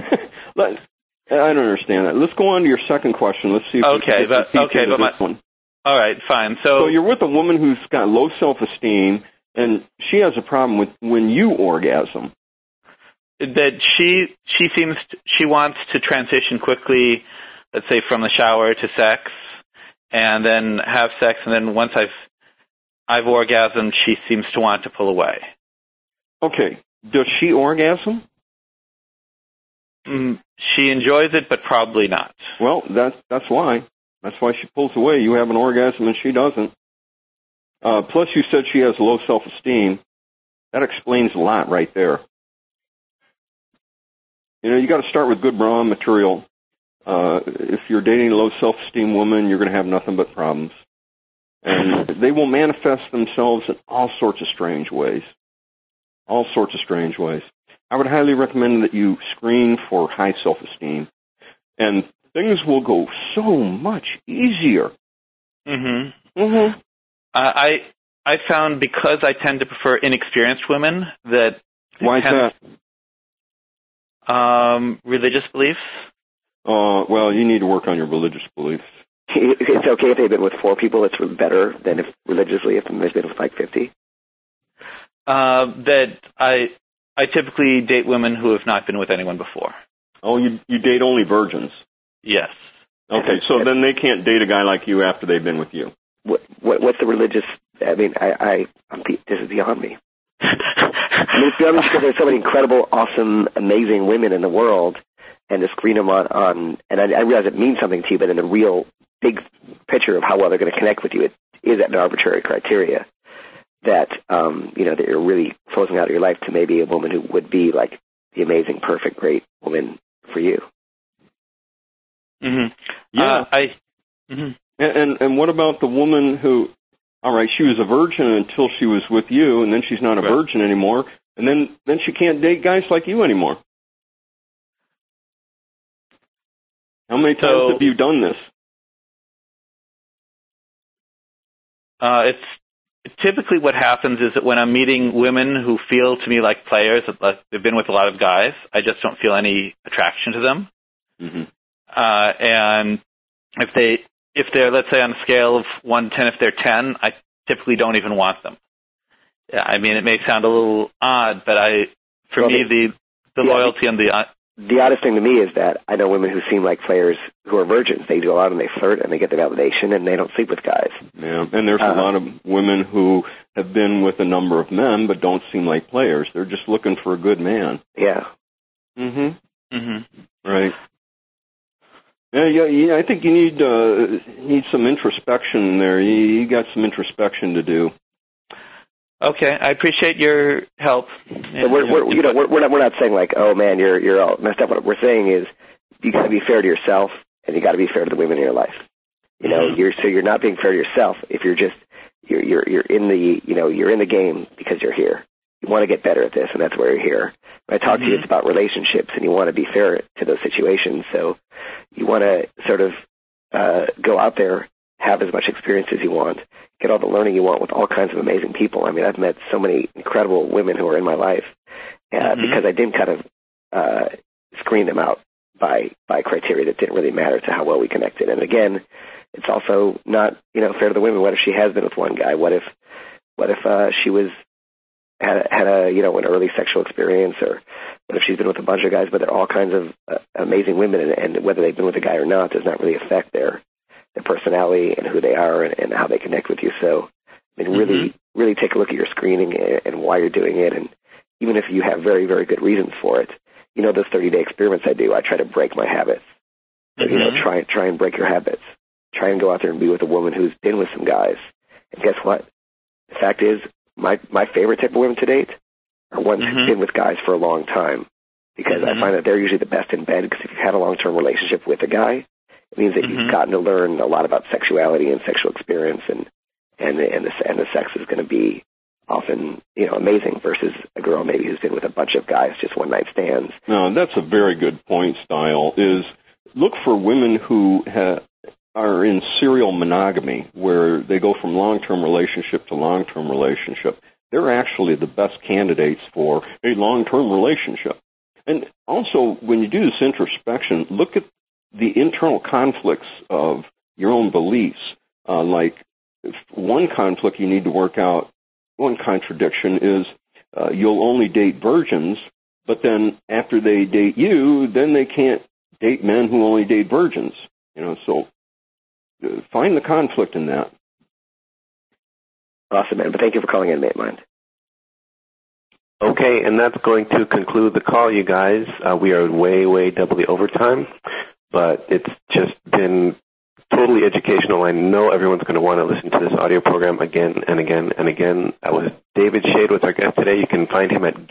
I don't understand that. Let's go on to your second question. Let's see if this one. All right, fine. So you're with a woman who's got low self-esteem, and she has a problem with when you orgasm. That she wants to transition quickly, let's say from the shower to sex, and then have sex, and then once I've orgasmed, she seems to want to pull away. Okay. Does she orgasm? She enjoys it, but probably not. Well, that's why. That's why she pulls away. You have an orgasm and she doesn't. Plus, you said she has low self-esteem. That explains a lot right there. You got to start with good raw material. If you're dating a low self-esteem woman, you're going to have nothing but problems. And they will manifest themselves in all sorts of strange ways. All sorts of strange ways. I would highly recommend that you screen for high self-esteem. And things will go so much easier. I found, because I tend to prefer inexperienced women, that... Why is that? Religious beliefs. Well, you need to work on your religious beliefs. It's okay if they've been with 4 people. It's better than if religiously if they've been with like 50. That I typically date women who have not been with anyone before. Oh, you date only virgins? Yes. Okay, so then they can't date a guy like you after they've been with you. What's the religious? I mean, this is beyond me. I mean, it's beyond me because there's so many incredible, awesome, amazing women in the world, and to screen them on and I realize it means something to you, but in the real big picture of how well they're going to connect with you, it is an arbitrary criteria that that you're really closing out your life to maybe a woman who would be like the amazing, perfect, great woman for you. Yeah. And what about the woman who, all right, she was a virgin until she was with you, and then she's not a virgin anymore, and then she can't date guys like you anymore? How many times have you done this? It's typically what happens is that when I'm meeting women who feel to me like players, like they've been with a lot of guys, I just don't feel any attraction to them. And if if they're, let's say, on a scale of 1 to 10, if they're 10, I typically don't even want them. I mean, it may sound a little odd, but for me, the loyalty and the oddest thing to me is that I know women who seem like players who are virgins. They go out and they flirt and they get the validation and they don't sleep with guys. Yeah, and there's a lot of women who have been with a number of men but don't seem like players. They're just looking for a good man. Yeah. Right. Yeah. I think you need some introspection there. You got some introspection to do. Okay, I appreciate your help. We're not saying like, oh man, you're all messed up. What we're saying is you got to be fair to yourself and you got to be fair to the women in your life. You know, you're not being fair to yourself if you're just you're in the game because you're here. You want to get better at this, and that's why you're here. When I talk to you, it's about relationships, and you want to be fair to those situations. So you want to sort of go out there, have as much experience as you want, get all the learning you want with all kinds of amazing people. I mean, I've met so many incredible women who are in my life because I did kind of screen them out by criteria that didn't really matter to how well we connected. And again, it's also not fair to the women. What if she has been with one guy? What if she had an early sexual experience, or what if she's been with a bunch of guys? But they're all kinds of amazing women, and whether they've been with a guy or not does not really affect their personality and who they are and how they connect with you. So, I mean, really take a look at your screening and why you're doing it. And even if you have very, very good reasons for it, those 30-day experiments I do, I try to break my habits. So, try and break your habits. Try and go out there and be with a woman who's been with some guys. And guess what? The fact is, my favorite type of women to date are ones who've been with guys for a long time, because I find that they're usually the best in bed, because if you've had a long-term relationship with a guy, it means that you've gotten to learn a lot about sexuality and sexual experience, and the sex is going to be often amazing versus a girl maybe who's been with a bunch of guys, just one-night stands. No, that's a very good point, Style, is look for women who are in serial monogamy, where they go from long-term relationship to long-term relationship. They're actually the best candidates for a long-term relationship. And also, when you do this introspection, look at the internal conflicts of your own beliefs. Like, if one conflict you need to work out, one contradiction is you'll only date virgins, but then after they date you, then they can't date men who only date virgins. So find the conflict in that. Awesome, man. But thank you for calling in, Mate Mind. Okay, and that's going to conclude the call, you guys. We are way doubly overtime, but it's just been totally educational. I know everyone's going to want to listen to this audio program again and again and again. That was David Shade with our guest today. You can find him at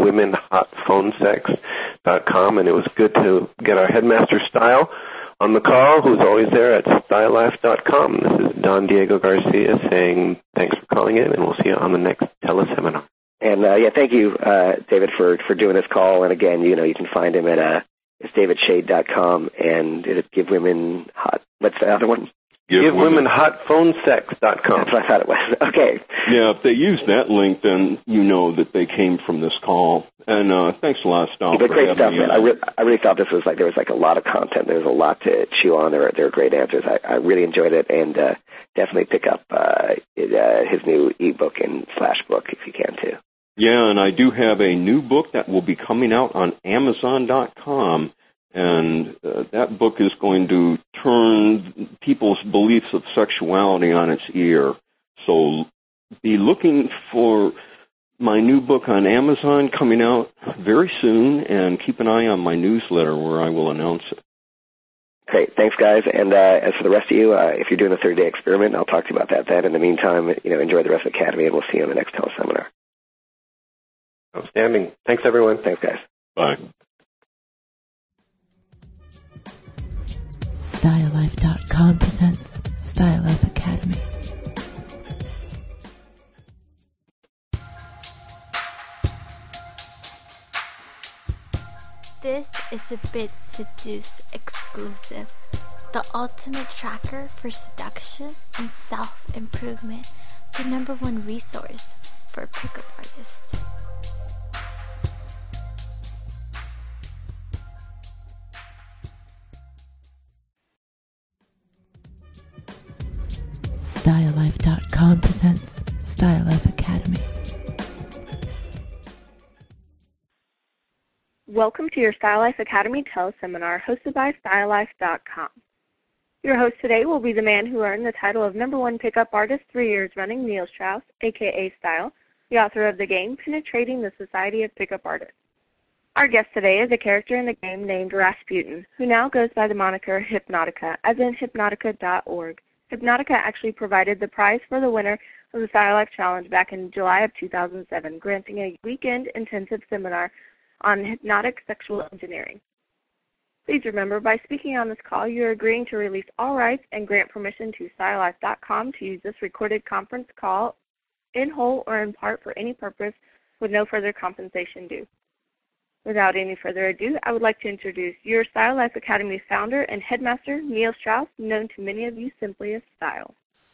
givewomenhotphonesex.com, and it was good to get our headmaster Style on the call, who's always there at stylelife.com. This is Don Diego Garcia saying thanks for calling in, and we'll see you on the next teleseminar. And thank you, David, for doing this call. And again, you can find him at it's davidshade.com, and it's Give Women Hot. What's the other one? GiveWomenHotPhoneSex.com. That's what I thought it was. Okay. Yeah, if they use that link, then you know that they came from this call. And thanks a lot, Stomp. But great stuff, man. I really thought this was there was a lot of content. There was a lot to chew on. There were great answers. I really enjoyed it, and definitely pick up his new ebook and /book if you can too. Yeah, and I do have a new book that will be coming out on Amazon.com, and that book is going to turn people's beliefs of sexuality on its ear. So be looking for my new book on Amazon coming out very soon, and keep an eye on my newsletter where I will announce it. Great. Thanks, guys. And as for the rest of you, if you're doing the 30-day experiment, I'll talk to you about that then. In the meantime, enjoy the rest of the Academy, and we'll see you on the next teleseminar. Outstanding. Thanks, everyone. Thanks, guys. Bye. StyleLife.com presents Style Life Academy. This is a Bit Seduce exclusive, the ultimate tracker for seduction and self-improvement, the #1 resource for pickup artists. StyleLife.com presents Style Life Academy. Welcome to your Style Life Academy teleseminar hosted by StyleLife.com. Your host today will be the man who earned the title of #1 pickup artist 3 years running, Neil Strauss, a.k.a. Style, the author of the game Penetrating the Society of Pickup Artists. Our guest today is a character in the game named Rasputin, who now goes by the moniker Hypnotica, as in Hypnotica.org. Hypnotica actually provided the prize for the winner of the Style Life Challenge back in July of 2007, granting a weekend intensive seminar on hypnotic sexual engineering. Please remember, by speaking on this call, you are agreeing to release all rights and grant permission to StyleLife.com to use this recorded conference call in whole or in part for any purpose with no further compensation due. Without any further ado, I would like to introduce your Style Life Academy founder and headmaster, Neil Strauss, known to many of you simply as Style.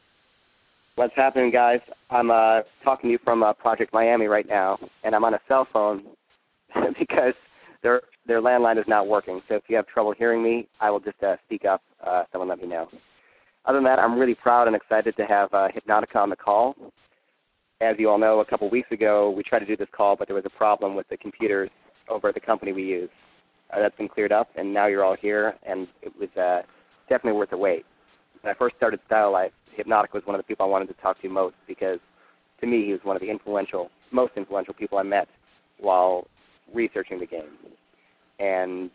What's happening, guys? I'm talking to you from Project Miami right now, and I'm on a cell phone because their landline is not working. So if you have trouble hearing me, I will just speak up. Someone let me know. Other than that, I'm really proud and excited to have Hypnotica on the call. As you all know, a couple weeks ago, we tried to do this call, but there was a problem with the computers over at the company we use. That's been cleared up, and now you're all here, and it was definitely worth the wait. When I first started Style Life, Hypnotica was one of the people I wanted to talk to most because, to me, he was one of the most influential people I met while researching the game. And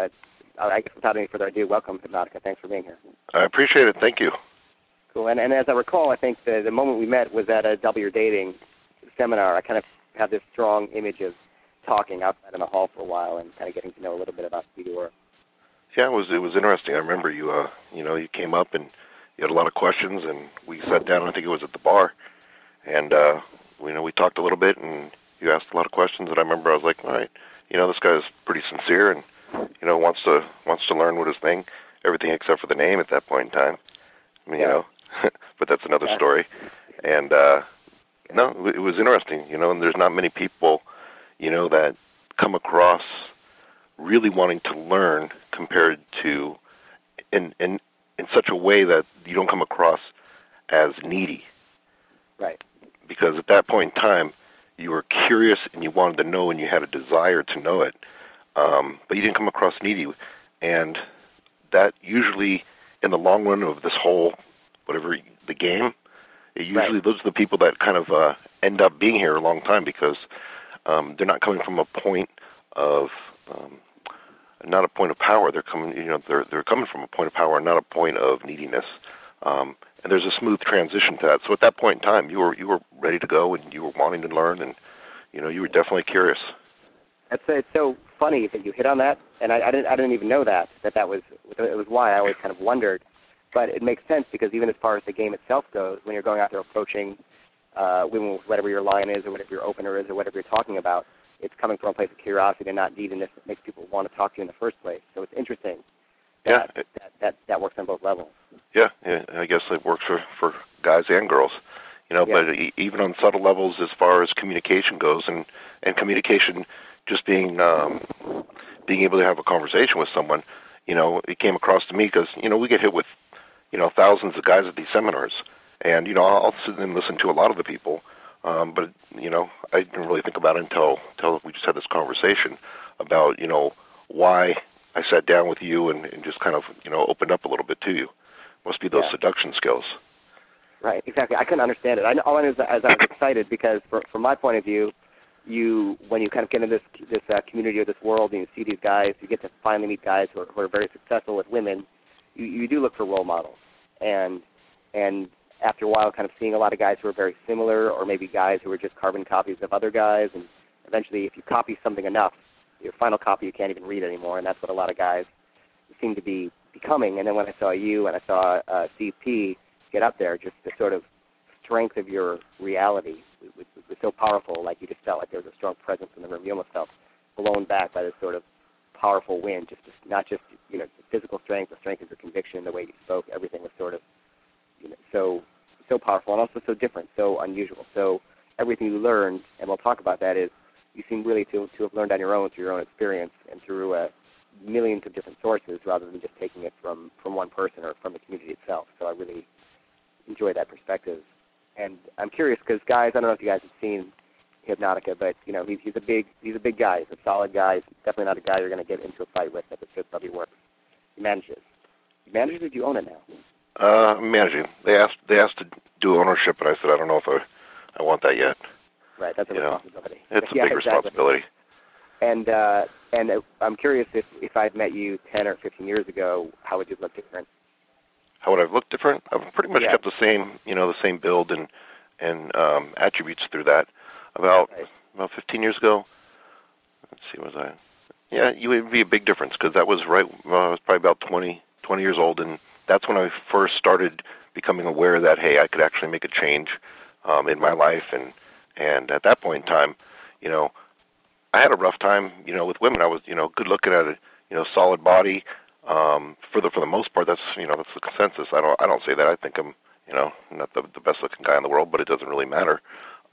I guess without any further ado, welcome, Hypnotica. Thanks for being here. I appreciate it. Thank you. Cool. And as I recall, I think the moment we met was at a Double Your Dating seminar. I kind of have this strong image of talking outside in the hall for a while and kind of getting to know a little bit about who you were. Yeah, it was interesting. I remember you you came up and you had a lot of questions, and we sat down. I think it was at the bar, and we talked a little bit, and you asked a lot of questions. And I remember I was like, all right, this guy's pretty sincere, and wants to learn what his thing, everything except for the name at that point in time. I mean, but that's another story. And no, it was interesting. And there's not many people that come across really wanting to learn compared to in such a way that you don't come across as needy. Right. Because at that point in time, you were curious and you wanted to know and you had a desire to know it, but you didn't come across needy. And that usually, in the long run of this whole, the game, those are the people that kind of end up being here a long time because they're not coming from a point of, not a point of power. They're coming, they're coming from a point of power, not a point of neediness. And there's a smooth transition to that. So at that point in time, you were ready to go, and you were wanting to learn, and you were definitely curious. It's so funny that you hit on that, and I didn't even know that was why I always kind of wondered. But it makes sense because even as far as the game itself goes, when you're going out there approaching women with whatever your line is or whatever your opener is or whatever you're talking about, it's coming from a place of curiosity and not neediness that makes people want to talk to you in the first place. So it's interesting. That works on both levels. Yeah, I guess it works for guys and girls. But even on subtle levels as far as communication goes, and communication just being able to have a conversation with someone, it came across to me because, we get hit with, thousands of guys at these seminars, and, I'll sit and listen to a lot of the people, but, I didn't really think about it until we just had this conversation about, why I sat down with you and just kind of, opened up a little bit to you. Must be those seduction skills. Right, exactly. I couldn't understand it. All I knew is I was excited because, from my point of view, when you kind of get into this community or this world and you see these guys, you get to finally meet guys who are very successful with women, you do look for role models. And after a while, kind of seeing a lot of guys who are very similar, or maybe guys who are just carbon copies of other guys, and eventually if you copy something enough, your final copy you can't even read anymore, and that's what a lot of guys seem to be becoming. And then when I saw you and I saw Steve P. get up there, just the sort of strength of your reality was so powerful, like you just felt like there was a strong presence in the room. You almost felt blown back by this sort of powerful wind, not just physical strength, the strength of your conviction, the way you spoke, everything was sort of so powerful and also so different, so unusual. So everything you learned, and we'll talk about that, is you seem really to have learned on your own through your own experience and through millions of different sources rather than just taking it from one person or from the community itself. So I really enjoy that perspective. And I'm curious because guys, I don't know if you guys have seen Hypnotica, but he's a big guy. He's a solid guy. He's definitely not a guy you're going to get into a fight with if it fits how he works. He manages. You manage it, or do you own it now? I'm managing. They asked to do ownership, and I said I don't know if I want that yet. Right, that's a responsibility. It's a big responsibility. And I'm curious if I'd met you 10 or 15 years ago, how would you look different? How would I look different? I've pretty much kept the same build and attributes through that. About 15 years ago, let's see, was I? Yeah, you would be a big difference because that was right. I was probably about 20 years old, and that's when I first started becoming aware that hey, I could actually make a change in my life, and at that point in time, I had a rough time, with women. I was, good looking at a, solid body. For the most part, that's that's the consensus. I don't say that. I think I'm, not the best looking guy in the world, but it doesn't really matter.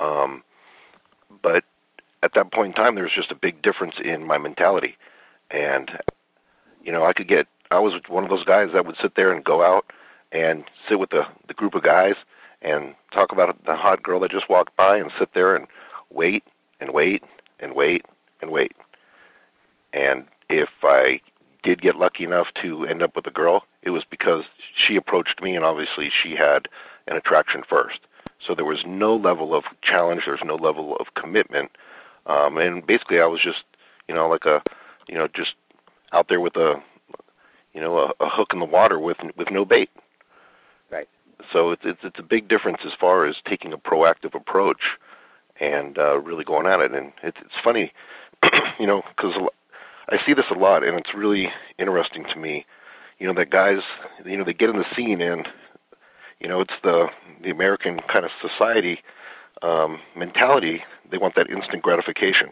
But at that point in time, there was just a big difference in my mentality, and I was one of those guys that would sit there and go out and sit with the group of guys and talk about the hot girl that just walked by and sit there and wait and wait and wait and wait. And if I did get lucky enough to end up with a girl, it was because she approached me and obviously she had an attraction first. So there was no level of challenge, there was no level of commitment. And basically I was just, just out there with a hook in the water with no bait. Right. So it's a big difference as far as taking a proactive approach and really going at it. And it's funny, because I see this a lot, and it's really interesting to me, that guys, they get in the scene and, it's the American kind of society mentality. They want that instant gratification.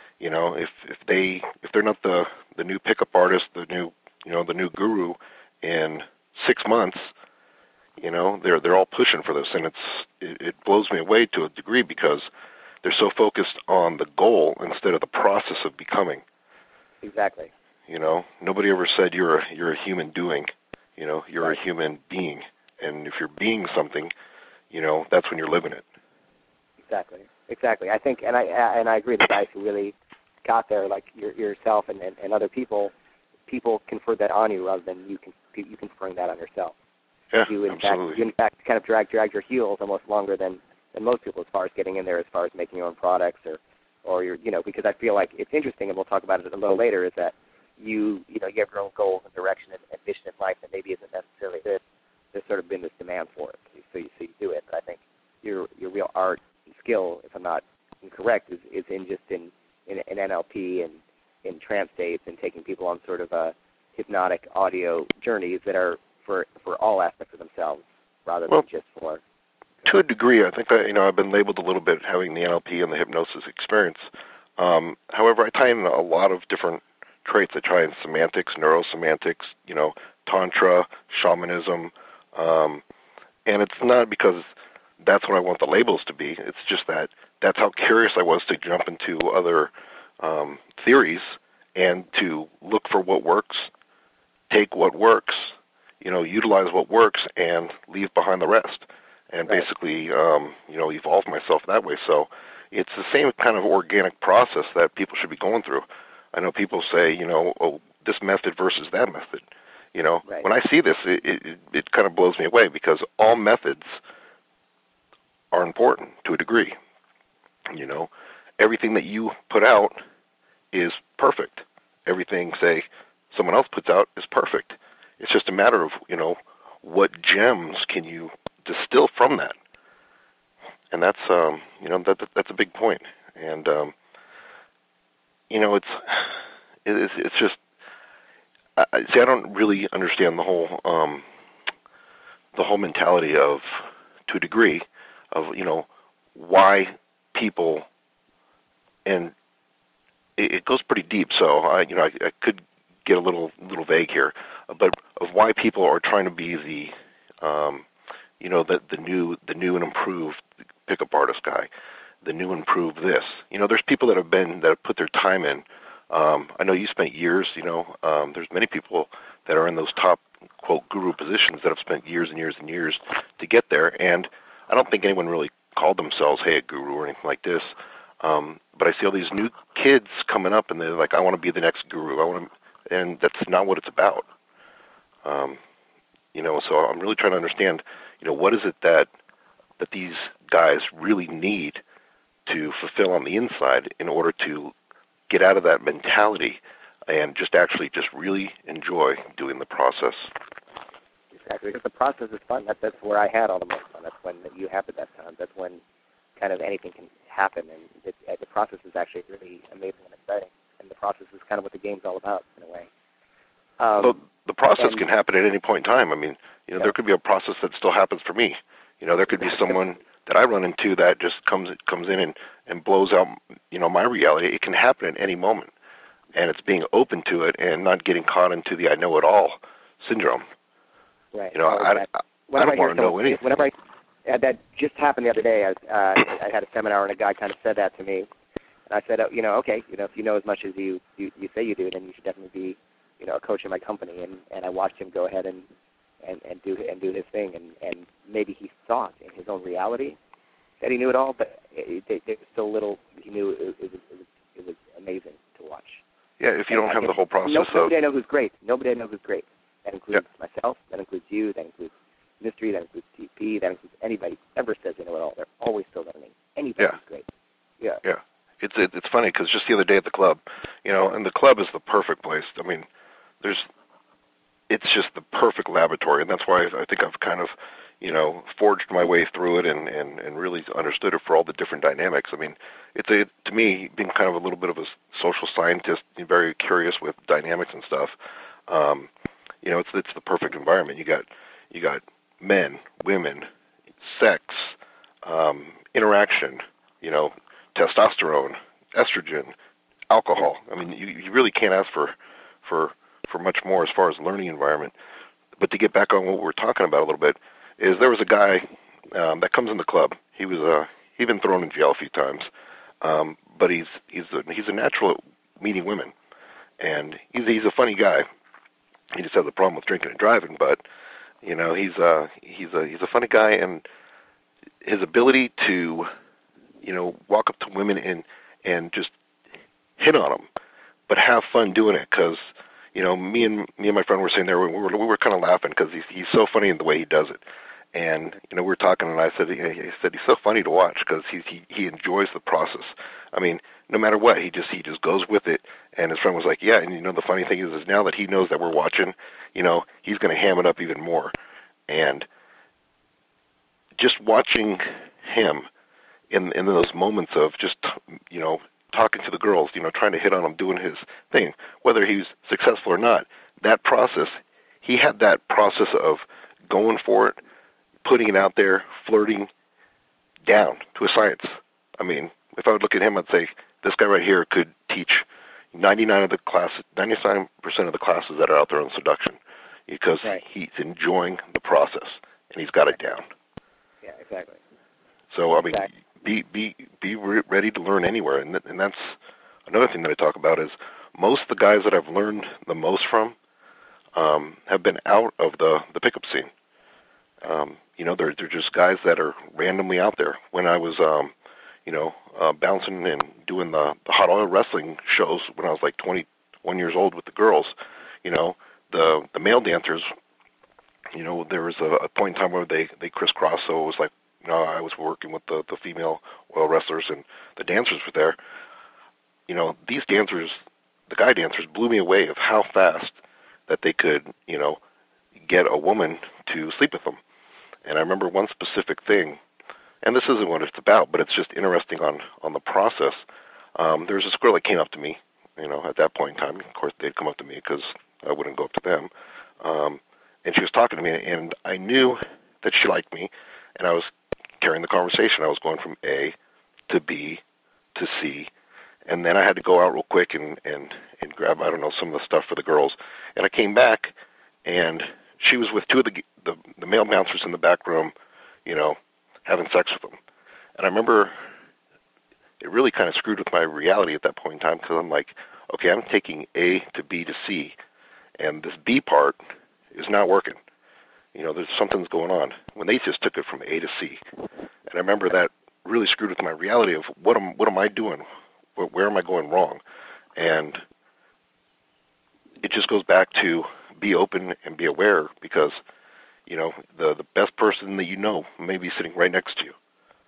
If they're not the new pickup artist, the new guru in 6 months, they're all pushing for this, and it blows me away to a degree because they're so focused on the goal instead of the process of becoming. Exactly. Nobody ever said you're a human doing. You're a human being, and if you're being something, that's when you're living it. Exactly. I think, and I agree. The guys who really got there, like yourself and other people confer that on you rather than you conferring that on yourself. Yeah, you absolutely. In fact kind of drag your heels almost longer than most people as far as getting in there, as far as making your own products or your, because I feel like it's interesting, and we'll talk about it a little later, is that you have your own goals and direction and vision in life that maybe isn't necessarily this. There's sort of been this demand for it, so you do it. But I think your real art and skill, if I'm not incorrect, is in NLP and in trance states and taking people on sort of a hypnotic audio journeys that are for all aspects of themselves rather than just for. To a degree, I think that I've been labeled a little bit having the NLP and the hypnosis experience. However, I tie in a lot of different traits. I tie in semantics, neurosemantics, tantra, shamanism, and it's not because that's what I want the labels to be. It's just that that's how curious I was to jump into other theories and to look for what works, take what works, utilize what works, and leave behind the rest. And basically, evolve myself that way. So it's the same kind of organic process that people should be going through. I know people say, this method versus that method. When I see this, it kind of blows me away because all methods are important to a degree. Everything that you put out is perfect. Everything, say, someone else puts out is perfect. It's just a matter of, what gems can you distill from that, and that's that's a big point. And it's just I don't really understand the whole mentality of, to a degree, of why people, and it goes pretty deep. So I could get a little vague here, but of why people are trying to be the the new and improved pickup artist guy, the new and improved this. There's people that have put their time in. I know you spent years. There's many people that are in those top quote guru positions that have spent years and years and years to get there. And I don't think anyone really called themselves, hey, a guru or anything like this. But I see all these new kids coming up, and they're like, I want to be the next guru. And that's not what it's about. So I'm really trying to understand, what is it that these guys really need to fulfill on the inside in order to get out of that mentality and just really enjoy doing the process. Exactly, because the process is fun. That's where I had all the most fun. That's when you have the best time. That's when kind of anything can happen, and the process is actually really amazing and exciting. And the process is kind of what the game's all about, in a way. So the process can happen at any point in time. I mean, there could be a process that still happens for me. There could be someone that I run into that just comes in and blows out, my reality. It can happen at any moment, and it's being open to it and not getting caught into the I know it all syndrome. Right. I don't want to know anything. That just happened the other day. I had a seminar, and a guy kind of said that to me, and I said, okay, if you know as much as you say you do, then you should definitely be, a coach in my company. And I watched him go ahead and do his thing, and maybe he thought in his own reality that he knew it all, but there's still little he knew. It was amazing to watch. Yeah, if you don't have the whole process. Nobody I know who's great. Nobody I know who's great. That includes myself. That includes you. That includes Mystery. That includes TP. That includes anybody who ever says they know it all. They're always still learning. Anybody's great. Yeah. Yeah. It's funny because just the other day at the club, and the club is the perfect place. I mean, it's just the perfect laboratory, and that's why I think I've kind of, forged my way through it and really understood it for all the different dynamics. I mean, to me, being kind of a little bit of a social scientist, very curious with dynamics and stuff, it's the perfect environment. You got men, women, sex, interaction, testosterone, estrogen, alcohol. I mean, you really can't ask for much more as far as learning environment. But to get back on what we were talking about a little bit, is there was a guy that comes in the club. He'd been thrown in jail a few times, but he's a natural at meeting women, and he's a funny guy. He just has a problem with drinking and driving, but he's a funny guy, and his ability to walk up to women and just hit on them, but have fun doing it because. Me and my friend were sitting there. We were kind of laughing because he's so funny in the way he does it. And we were talking, and I said he's so funny to watch because he enjoys the process. I mean, no matter what, he just goes with it. And his friend was like, yeah. And the funny thing is now that he knows that we're watching, he's going to ham it up even more. And just watching him in those moments of just talking to the girls, trying to hit on them, doing his thing, whether he's successful or not, that process, he had that process of going for it, putting it out there, flirting down to a science. I mean, if I would look at him, I'd say, this guy right here could teach 99% of the classes that are out there on seduction because he's enjoying the process and he's got it down. Yeah, exactly. So, I mean, be ready to learn anywhere, and that's another thing that I talk about is most of the guys that I've learned the most from have been out of the pickup scene. They're just guys that are randomly out there. When I was bouncing and doing the hot oil wrestling shows when I was like 21 years old with the girls, the male dancers, there was a point in time where they crisscrossed, so it was like. I was working with the female oil wrestlers, and the dancers were there. These dancers, the guy dancers, blew me away of how fast that they could, get a woman to sleep with them. And I remember one specific thing, and this isn't what it's about, but it's just interesting on the process. There was this girl that came up to me, at that point in time. Of course, they'd come up to me because I wouldn't go up to them. And she was talking to me, and I knew that she liked me, and I was carrying the conversation. I was going from A to B to C, and then I had to go out real quick and grab, I don't know, some of the stuff for the girls. And I came back, and she was with two of the male bouncers in the back room, having sex with them. And I remember it really kind of screwed with my reality at that point in time because I'm like, okay, I'm taking A to B to C, and this B part is not working. There's something's going on. When they just took it from A to C. And I remember that really screwed with my reality of what am I doing? Where am I going wrong? And it just goes back to be open and be aware, because, the best person that you know may be sitting right next to you.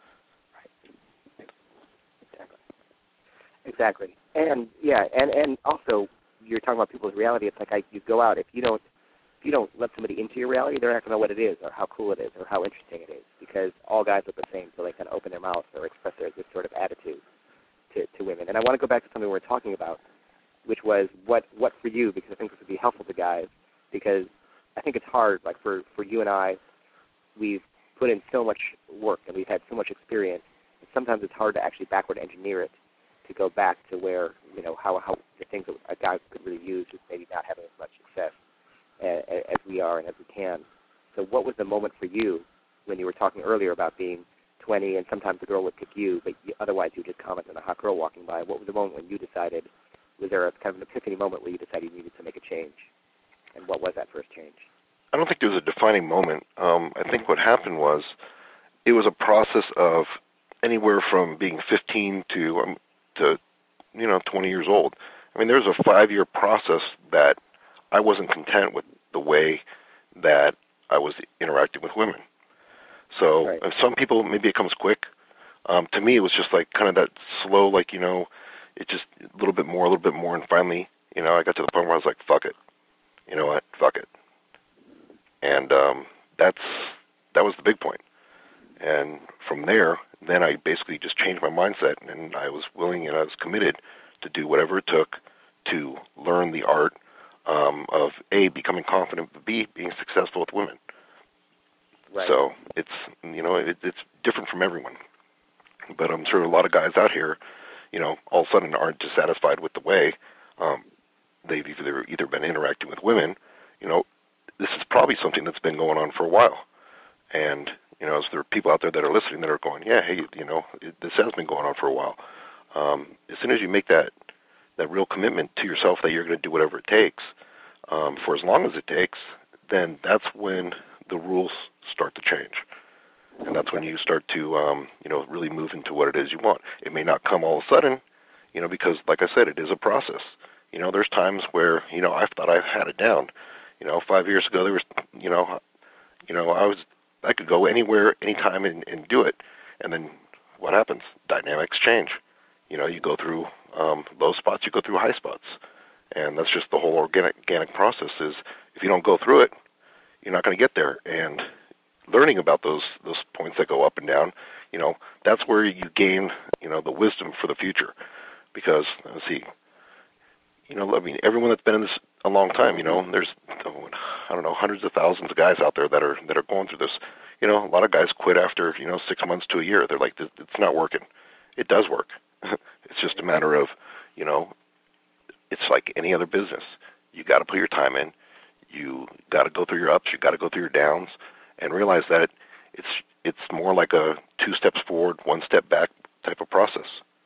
Exactly. And and also you're talking about people's reality. It's like you go out, if you don't let somebody into your reality, they're not going to know what it is or how cool it is or how interesting it is, because all guys look the same, so they kind of open their mouth or express this sort of attitude to women. And I want to go back to something we were talking about, which was what for you, because I think this would be helpful to guys, because I think it's hard, like for you and I, we've put in so much work and we've had so much experience, and sometimes it's hard to actually backward engineer it to go back to where, how the things that a guy could really use is maybe not having as much success as we are and as we can. So what was the moment for you when you were talking earlier about being 20 and sometimes the girl would pick you, but otherwise you would just comment on a hot girl walking by? What was the moment when you decided, was there a kind of an epiphany moment where you decided you needed to make a change? And what was that first change? I don't think there was a defining moment. I think what happened was it was a process of anywhere from being 15 to 20 years old. I mean, there's a 5-year process that I wasn't content with the way that I was interacting with women. So right. Some people, maybe it comes quick. To me, it was just like kind of that slow, like, it just a little bit more, and finally, I got to the point where I was like, fuck it. You know what? Fuck it. And that was the big point. And from there, then I basically just changed my mindset, and I was willing and I was committed to do whatever it took to learn the art of A, becoming confident, but B, being successful with women. Right. So it's it's different from everyone. But I'm sure a lot of guys out here, all of a sudden aren't dissatisfied with the way they've either been interacting with women. This is probably something that's been going on for a while. And, so there are people out there that are listening that are going, yeah, hey, this has been going on for a while. As soon as you make that real commitment to yourself that you're going to do whatever it takes, for as long as it takes, then that's when the rules start to change. And that's when you start to, really move into what it is you want. It may not come all of a sudden, because, like I said, it is a process. There's times where, I thought I had it down. 5 years ago, there was, I could go anywhere, anytime, and do it. And then what happens? Dynamics change. You go through low spots, you go through high spots. And that's just the whole organic process is if you don't go through it, you're not going to get there. And learning about those points that go up and down, that's where you gain, the wisdom for the future. Because, let's see, everyone that's been in this a long time, there's, hundreds of thousands of guys out there that are going through this. A lot of guys quit after, 6 months to a year. They're like, it's not working. It does work. It's just a matter of, it's like any other business. You got to put your time in. You got to go through your ups. You got to go through your downs, and realize that it's more like a 2 steps forward, 1 step back type of process.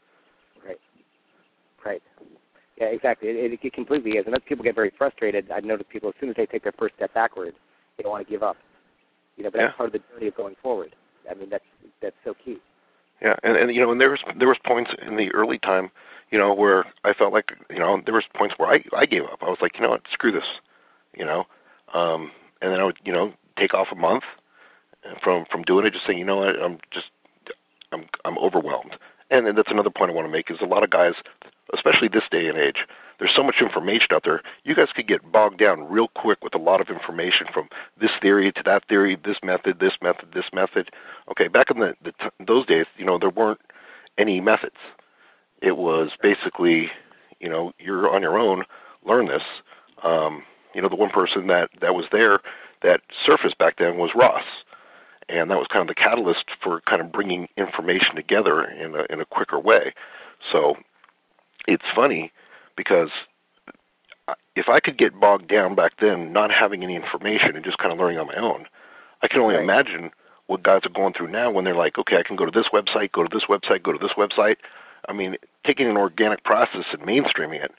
Right. Yeah, exactly. It completely is, and as people get very frustrated, I've noticed people as soon as they take their first step backward, they don't want to give up. But that's part of the journey of going forward. I mean, that's so key. Yeah, and there was points in the early time, where I felt like, there was points where I gave up. I was like, what, screw this, and then I would, take off a month from doing it, just saying, what, I'm overwhelmed. And that's another point I want to make is a lot of guys, especially this day and age, there's so much information out there. You guys could get bogged down real quick with a lot of information from this theory to that theory, this method, this method, this method. Okay, back in those days, there weren't any methods. It was basically, you're on your own, learn this. The one person that was there that surfaced back then was Ross. And that was kind of the catalyst for kind of bringing information together in a quicker way. So it's funny because if I could get bogged down back then, not having any information and just kind of learning on my own, I can only imagine what guys are going through now when they're like, okay, I can go to this website, go to this website, go to this website. I mean, taking an organic process and mainstreaming it,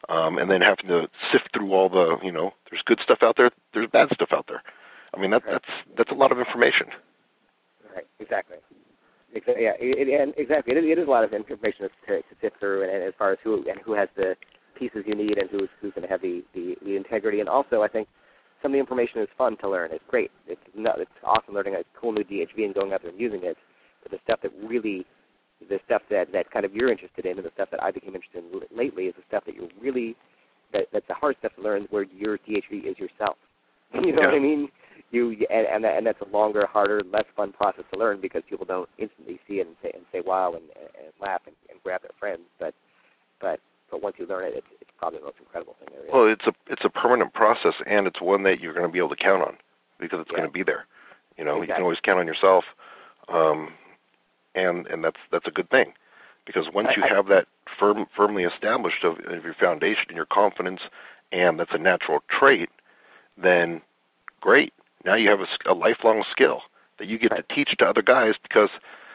and then having to sift through all the, there's good stuff out there, there's bad stuff out there. I mean, that's a lot of information. Right. Exactly. Yeah. Exactly. It is a lot of information to sift through, and as far as who has the pieces you need and who's going to have the integrity. And also, I think some of the information is fun to learn. It's great. It's awesome learning a cool new DHV and going out there and using it. But the stuff that kind of you're interested in, and the stuff that I became interested in lately, is the stuff that you're really that's the hard stuff to learn, where your DHV is yourself. You know what I mean? And that's a longer, harder, less fun process to learn, because people don't instantly see it and say wow and laugh and grab their friends. But once you learn it, it's probably the most incredible thing there is. Well, it's a permanent process, and it's one that you're going to be able to count on, because it's going to be there. Exactly. You can always count on yourself, and that's a good thing, because once you have that firmly established of your foundation and your confidence, and that's a natural trait, then great. Now you have a lifelong skill that you get to teach to other guys, because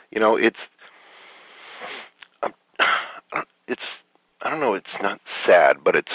it's I don't know, it's not sad, but it's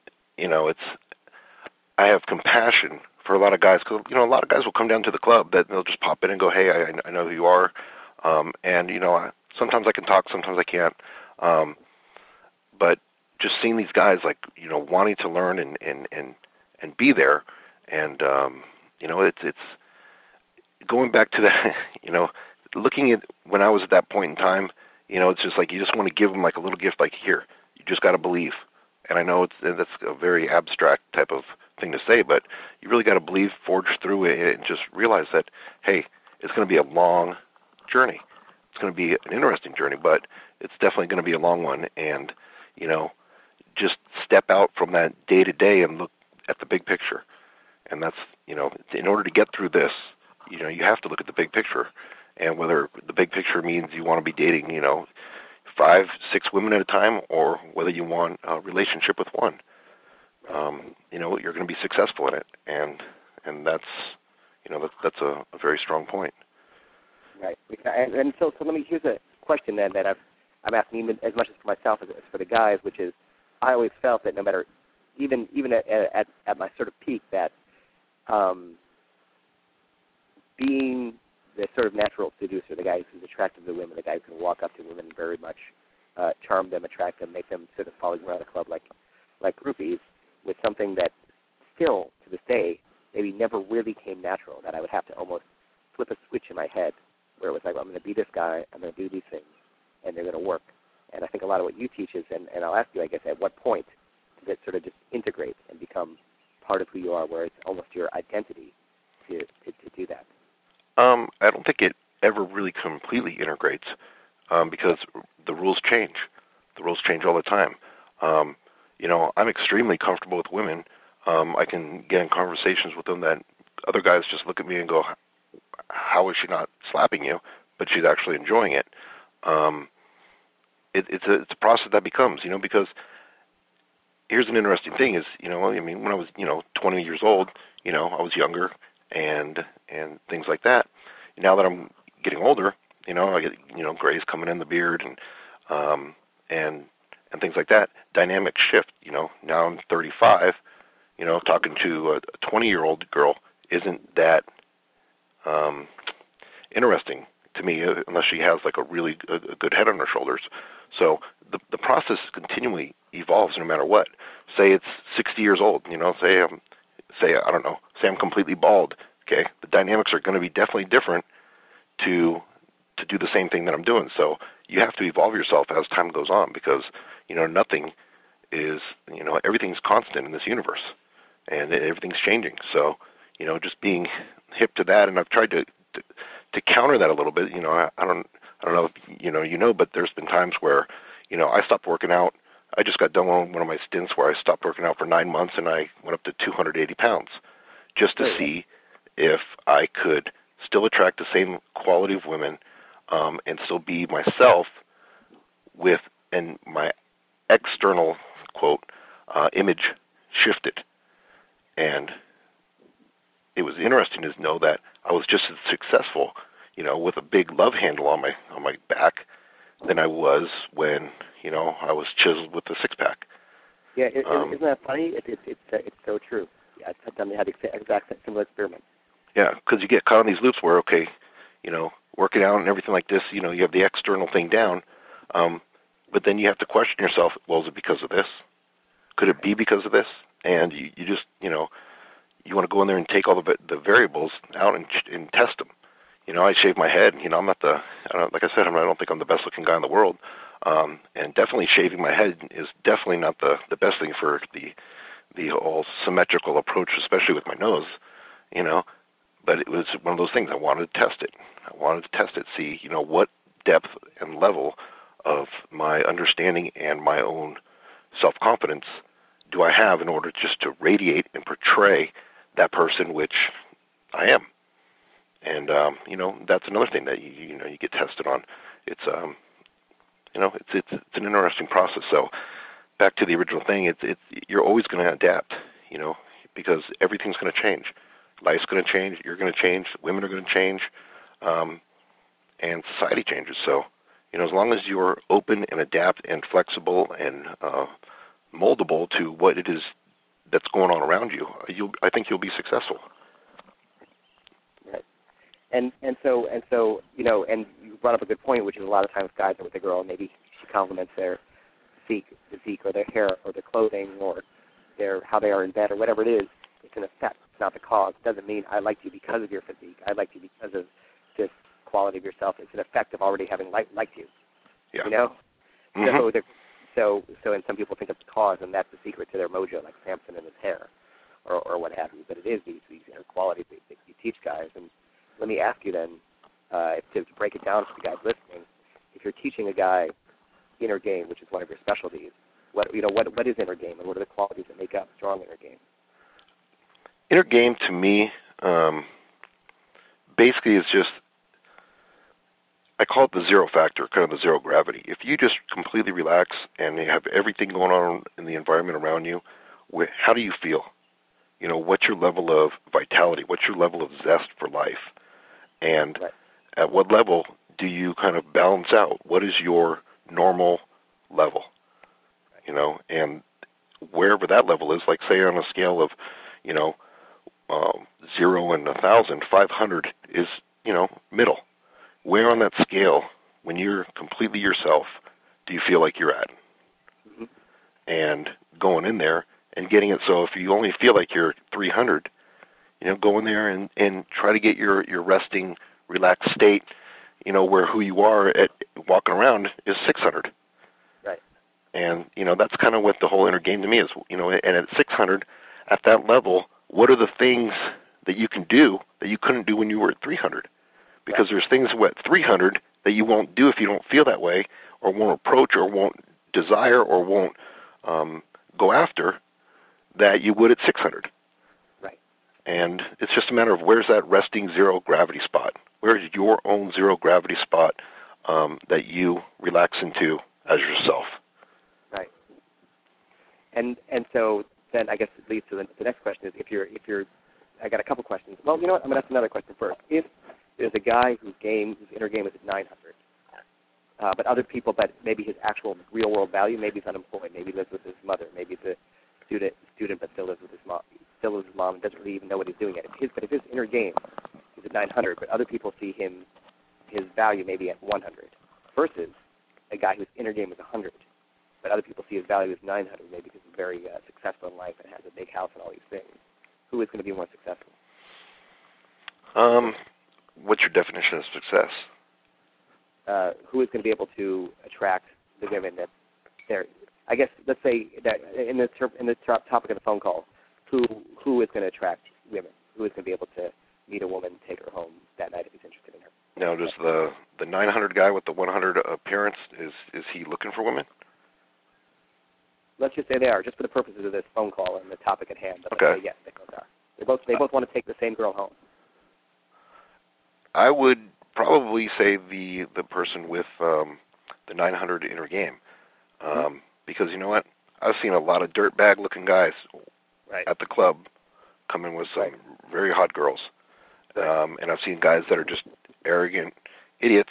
I have compassion for a lot of guys, because a lot of guys will come down to the club that they'll just pop in and go, hey, I know who you are, and sometimes I can talk, sometimes I can't, but just seeing these guys wanting to learn and be there, and it's going back to that, looking at when I was at that point in time, it's just like you just want to give them like a little gift, like, here, you just got to believe. And I know that's a very abstract type of thing to say, but you really got to believe, forge through it, and just realize that, hey, it's going to be a long journey. It's going to be an interesting journey, but it's definitely going to be a long one. And, just step out from that day to day and look at the big picture. And that's, in order to get through this, you have to look at the big picture. And whether the big picture means you want to be dating, 5, 6 women at a time, or whether you want a relationship with one, you're going to be successful in it. And that's, that's a very strong point. Right. And so let me, here's a question then that I'm asking, even as much as for myself as for the guys, which is, I always felt that no matter, even at my sort of peak, that being the sort of natural seducer, the guy who's attractive to women, the guy who can walk up to women and very much charm them, attract them, make them sort of follow around the club like groupies, was something that still, to this day, maybe never really came natural, that I would have to almost flip a switch in my head where it was like, well, I'm going to be this guy, I'm going to do these things, and they're going to work. And I think a lot of what you teach is, and I'll ask you, I guess, at what point does it sort of just integrate and become part of who you are, where it's almost your identity to do that? I don't think it ever really completely integrates, because the rules change. The rules change all the time. I'm extremely comfortable with women. I can get in conversations with them that other guys just look at me and go, how is she not slapping you? But she's actually enjoying it. It's a process that becomes, because here's an interesting thing is, when I was, 20 years old, I was younger and things like that. Now that I'm getting older, I get, grays coming in the beard and things like that. Dynamics shift, now I'm 35, talking to a 20-year-old girl isn't that interesting to me unless she has like a really good head on her shoulders. So the process continually evolves no matter what. Say it's 60 years old, say I'm completely bald. Okay, the dynamics are going to be definitely different to do the same thing that I'm doing. So you have to evolve yourself as time goes on, because nothing is everything's constant in this universe, and everything's changing. So just being hip to that, and I've tried to counter that a little bit. I don't know if but there's been times where I stopped working out. I just got done on one of my stints where I stopped working out for 9 months, and I went up to 280 pounds just to see if I could still attract the same quality of women and still be myself and my external, quote, image shifted. And it was interesting to know that I was just as successful, with a big love handle on my back than I was when, I was chiseled with the six-pack. Yeah, isn't that funny? It's so true. Yeah, I've done the exact similar experiment. Yeah, because you get caught in these loops where, okay, working out and everything like this, you have the external thing down, but then you have to question yourself, well, is it because of this? Could it be because of this? And you just, you want to go in there and take all the variables out and test them. I shave my head. I'm not like I said, I don't think I'm the best looking guy in the world. And definitely shaving my head is definitely not the best thing for the whole symmetrical approach, especially with my nose, But it was one of those things. I wanted to test it. See, what depth and level of my understanding and my own self-confidence do I have in order just to radiate and portray that person which I am. And that's another thing that you get tested on. It's it's an interesting process. So back to the original thing, it's you're always going to adapt, because everything's going to change. Life's going to change. You're going to change. Women are going to change, and society changes. So as long as you're open and adapt and flexible and moldable to what it is that's going on around you, I think you'll be successful. Right. And so and you brought up a good point, which is a lot of times guys are with a girl, and maybe she compliments their physique or their hair or their clothing or how they are in bed or whatever it is. It's an effect. It's not the cause. It doesn't mean I liked you because of your physique. I liked you because of this quality of yourself. It's an effect of already having liked you. Yeah. Mm-hmm. So and some people think it's the cause, and that's the secret to their mojo, like Samson and his hair, or what have you. But it is these qualities that you teach guys. And let me ask you then, to break it down for the guys listening, if you're teaching a guy inner game, which is one of your specialties, what is inner game, and what are the qualities that make up strong inner game? Inner game to me, basically is just, I call it the zero factor, kind of the zero gravity. If you just completely relax and you have everything going on in the environment around you, how do you feel? What's your level of vitality? What's your level of zest for life? And at what level do you kind of balance out? What is your normal level? And wherever that level is, like say on a scale of, 0 and 1,000, 500 is, middle. Where on that scale, when you're completely yourself, do you feel like you're at? Mm-hmm. And going in there and getting it so if you only feel like you're 300, go in there and try to get your resting, relaxed state, where who you are at walking around is 600. Right. And, that's kind of what the whole inner game to me is, and at 600, at that level, what are the things that you can do that you couldn't do when you were at 300? Because there's things at 300 that you won't do if you don't feel that way or won't approach or won't desire or won't go after that you would at 600. Right. And it's just a matter of where's that resting zero gravity spot? Where's your own zero gravity spot that you relax into as yourself? Right. And so then I guess it leads to the next question is if you're I got a couple questions. Well, you know what? I'm going to ask another question first. If there's a guy whose inner game is at 900, but other people, but maybe his actual real world value, maybe he's unemployed, maybe he lives with his mother, maybe he's a student but still lives with his mom, and doesn't really even know what he's doing yet. But if his inner game is at 900, but other people see his value maybe at 100, versus a guy whose inner game is 100, but other people see his value as 900, maybe because he's very successful in life and has a big house and all these things. Who is going to be more successful? What's your definition of success? Who is going to be able to attract the women that they're? I guess let's say that in the topic of the phone call, who is going to attract women? Who is going to be able to meet a woman, take her home that night if he's interested in her? Now, does the 900 guy with the 100 appearance is he looking for women? Let's just say they are, just for the purposes of this phone call and the topic at hand. But okay. Yes, they both are. They both want to take the same girl home. I would probably say the person with the 900 inner game, because you know what? I've seen a lot of dirtbag looking guys at the club come in with some very hot girls, and I've seen guys that are just arrogant idiots,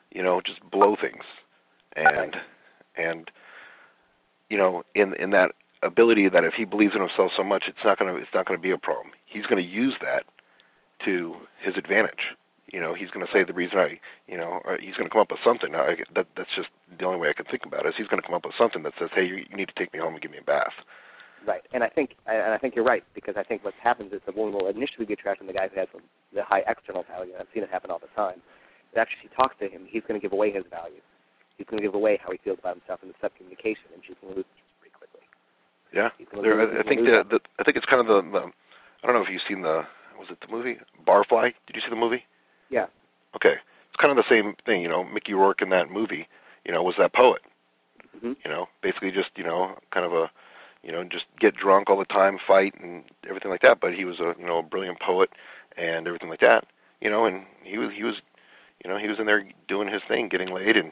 just blow things, and in that ability that if he believes in himself so much, it's not going to be a problem. He's going to use that to his advantage. You know, he's going to say the reason he's going to come up with something. That's just the only way I can think about it. Is he's going to come up with something that says, hey, you need to take me home and give me a bath. Right, and I think you're right, because I think what happens is the woman will initially be attracted to the guy who has the high external value. I've seen it happen all the time. But after she talks to him, he's going to give away his value. He's going to give away how he feels about himself in the sub-communication, and she's going to lose pretty quickly. Yeah, I think it's kind of the I don't know if you've seen was it the movie Barfly? Did you see the movie? Yeah. Okay, it's kind of the same thing. You know, Mickey Rourke in that movie, was that poet. Mm-hmm. Basically just kind of a just get drunk all the time, fight and everything like that. But he was a brilliant poet and everything like that. And he was in there doing his thing, getting laid, and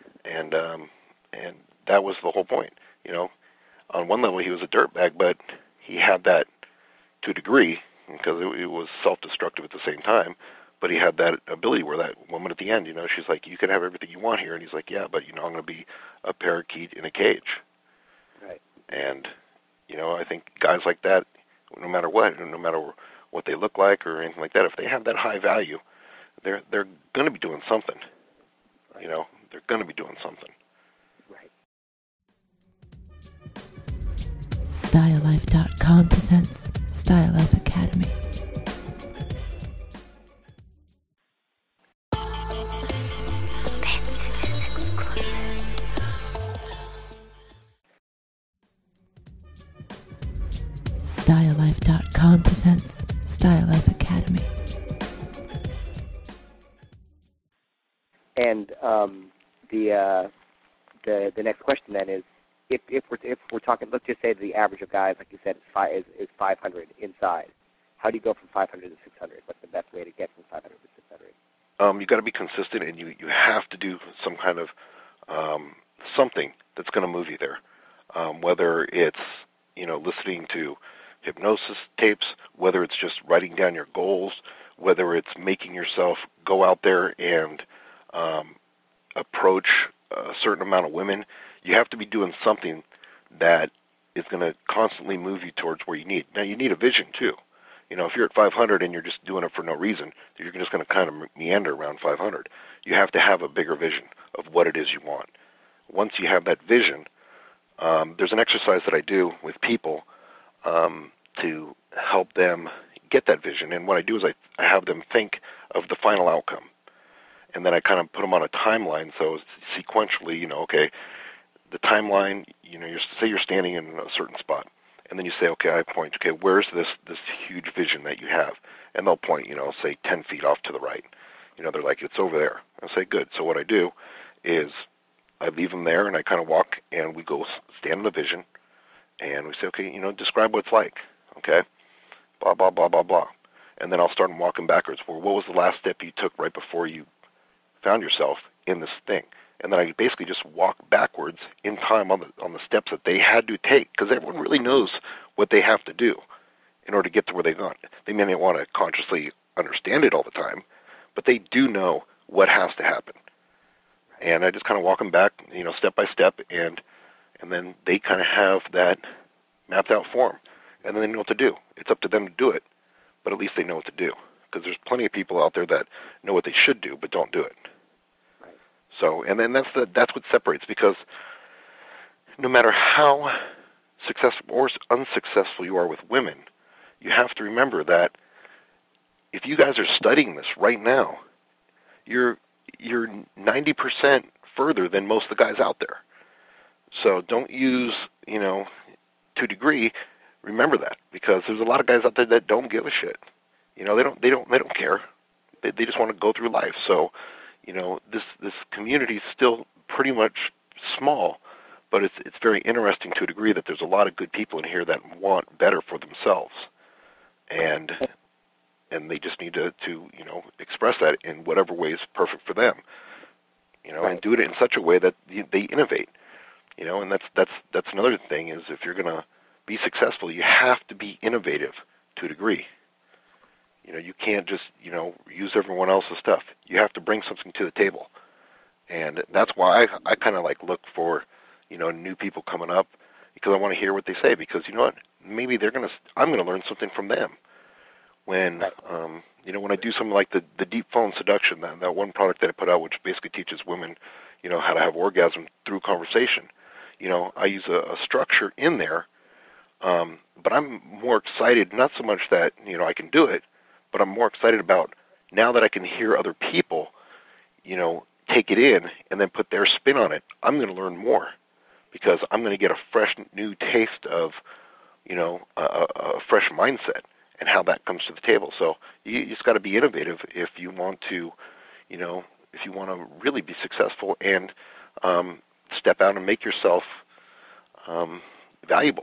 that was the whole point. On one level he was a dirtbag, but he had that to a degree because it was self-destructive at the same time. But he had that ability where that woman at the end, she's like, you can have everything you want here, and he's like, yeah, but I'm going to be a parakeet in a cage. Right. And I think guys like that, no matter what they look like or anything like that, if they have that high value, they're going to be doing something. Right. They're going to be doing something. Right. StyleLife.com presents Style Life Academy. StyleLife.com presents Style Life Academy. And the next question then is, if we're talking, let's just say the average of guys, like you said, is 500 inside. How do you go from 500 to 600? What's the best way to get from 500 to 600? You got to be consistent, and you have to do some kind of something that's going to move you there. Whether it's listening to hypnosis tapes, whether it's just writing down your goals, whether it's making yourself go out there and approach a certain amount of women, you have to be doing something that is going to constantly move you towards where you need. Now, you need a vision, too. If you're at 500 and you're just doing it for no reason, you're just going to kind of meander around 500. You have to have a bigger vision of what it is you want. Once you have that vision, there's an exercise that I do with people to help them get that vision. And what I do is I have them think of the final outcome. And then I kind of put them on a timeline, so sequentially, okay, the timeline, say you're standing in a certain spot, and then you say, okay, I point, okay, where's this huge vision that you have? And they'll point, say 10 feet off to the right. They're like, it's over there. I say, good. So what I do is I leave them there, and I kind of walk, and we go stand in the vision, and we say, okay, describe what it's like, okay, blah, blah, blah, blah, blah. And then I'll start walking backwards. Well, what was the last step you took right before you found yourself in this thing? And then I basically just walk backwards in time on the steps that they had to take, because everyone really knows what they have to do in order to get to where they've gone. They may not want to consciously understand it all the time, but they do know what has to happen. And I just kind of walk them back, step by step, and then they kind of have that mapped out for them. And then they know what to do. It's up to them to do it, but at least they know what to do. Because there's plenty of people out there that know what they should do but don't do it. Right. So, and then that's what separates, because no matter how successful or unsuccessful you are with women, you have to remember that if you guys are studying this right now, you're 90% further than most of the guys out there. So don't use, to a degree, remember that, because there's a lot of guys out there that don't give a shit. They don't care. They just want to go through life. So, this community is still pretty much small, but it's very interesting to a degree that there's a lot of good people in here that want better for themselves, and they just need to express that in whatever way is perfect for them, right. And do it in such a way that they innovate, and that's another thing is if you're going to be successful, you have to be innovative to a degree. You can't just, use everyone else's stuff. You have to bring something to the table. And that's why I kind of look for, new people coming up, because I want to hear what they say, because you know what? Maybe I'm going to learn something from them. When, when I do something like the deep phone seduction, that one product that I put out, which basically teaches women, how to have orgasm through conversation, I use a structure in there, but I'm more excited, not so much that, I can do it, but I'm more excited about now that I can hear other people, take it in and then put their spin on it. I'm going to learn more because I'm going to get a fresh new taste of, a fresh mindset and how that comes to the table. So you just got to be innovative if you want to, really be successful and step out and make yourself valuable.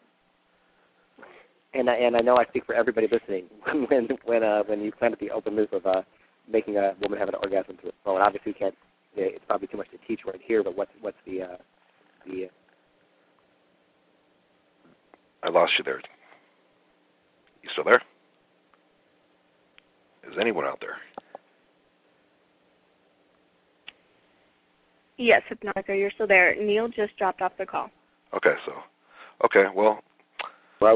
And I know I speak for everybody listening when you planted the open loop of making a woman have an orgasm through a phone. Obviously, we can't. It's probably too much to teach right here. But what's the I lost you there. You still there? Is anyone out there? Yes, Hypnotica, you're still there. Neil just dropped off the call. Okay, well,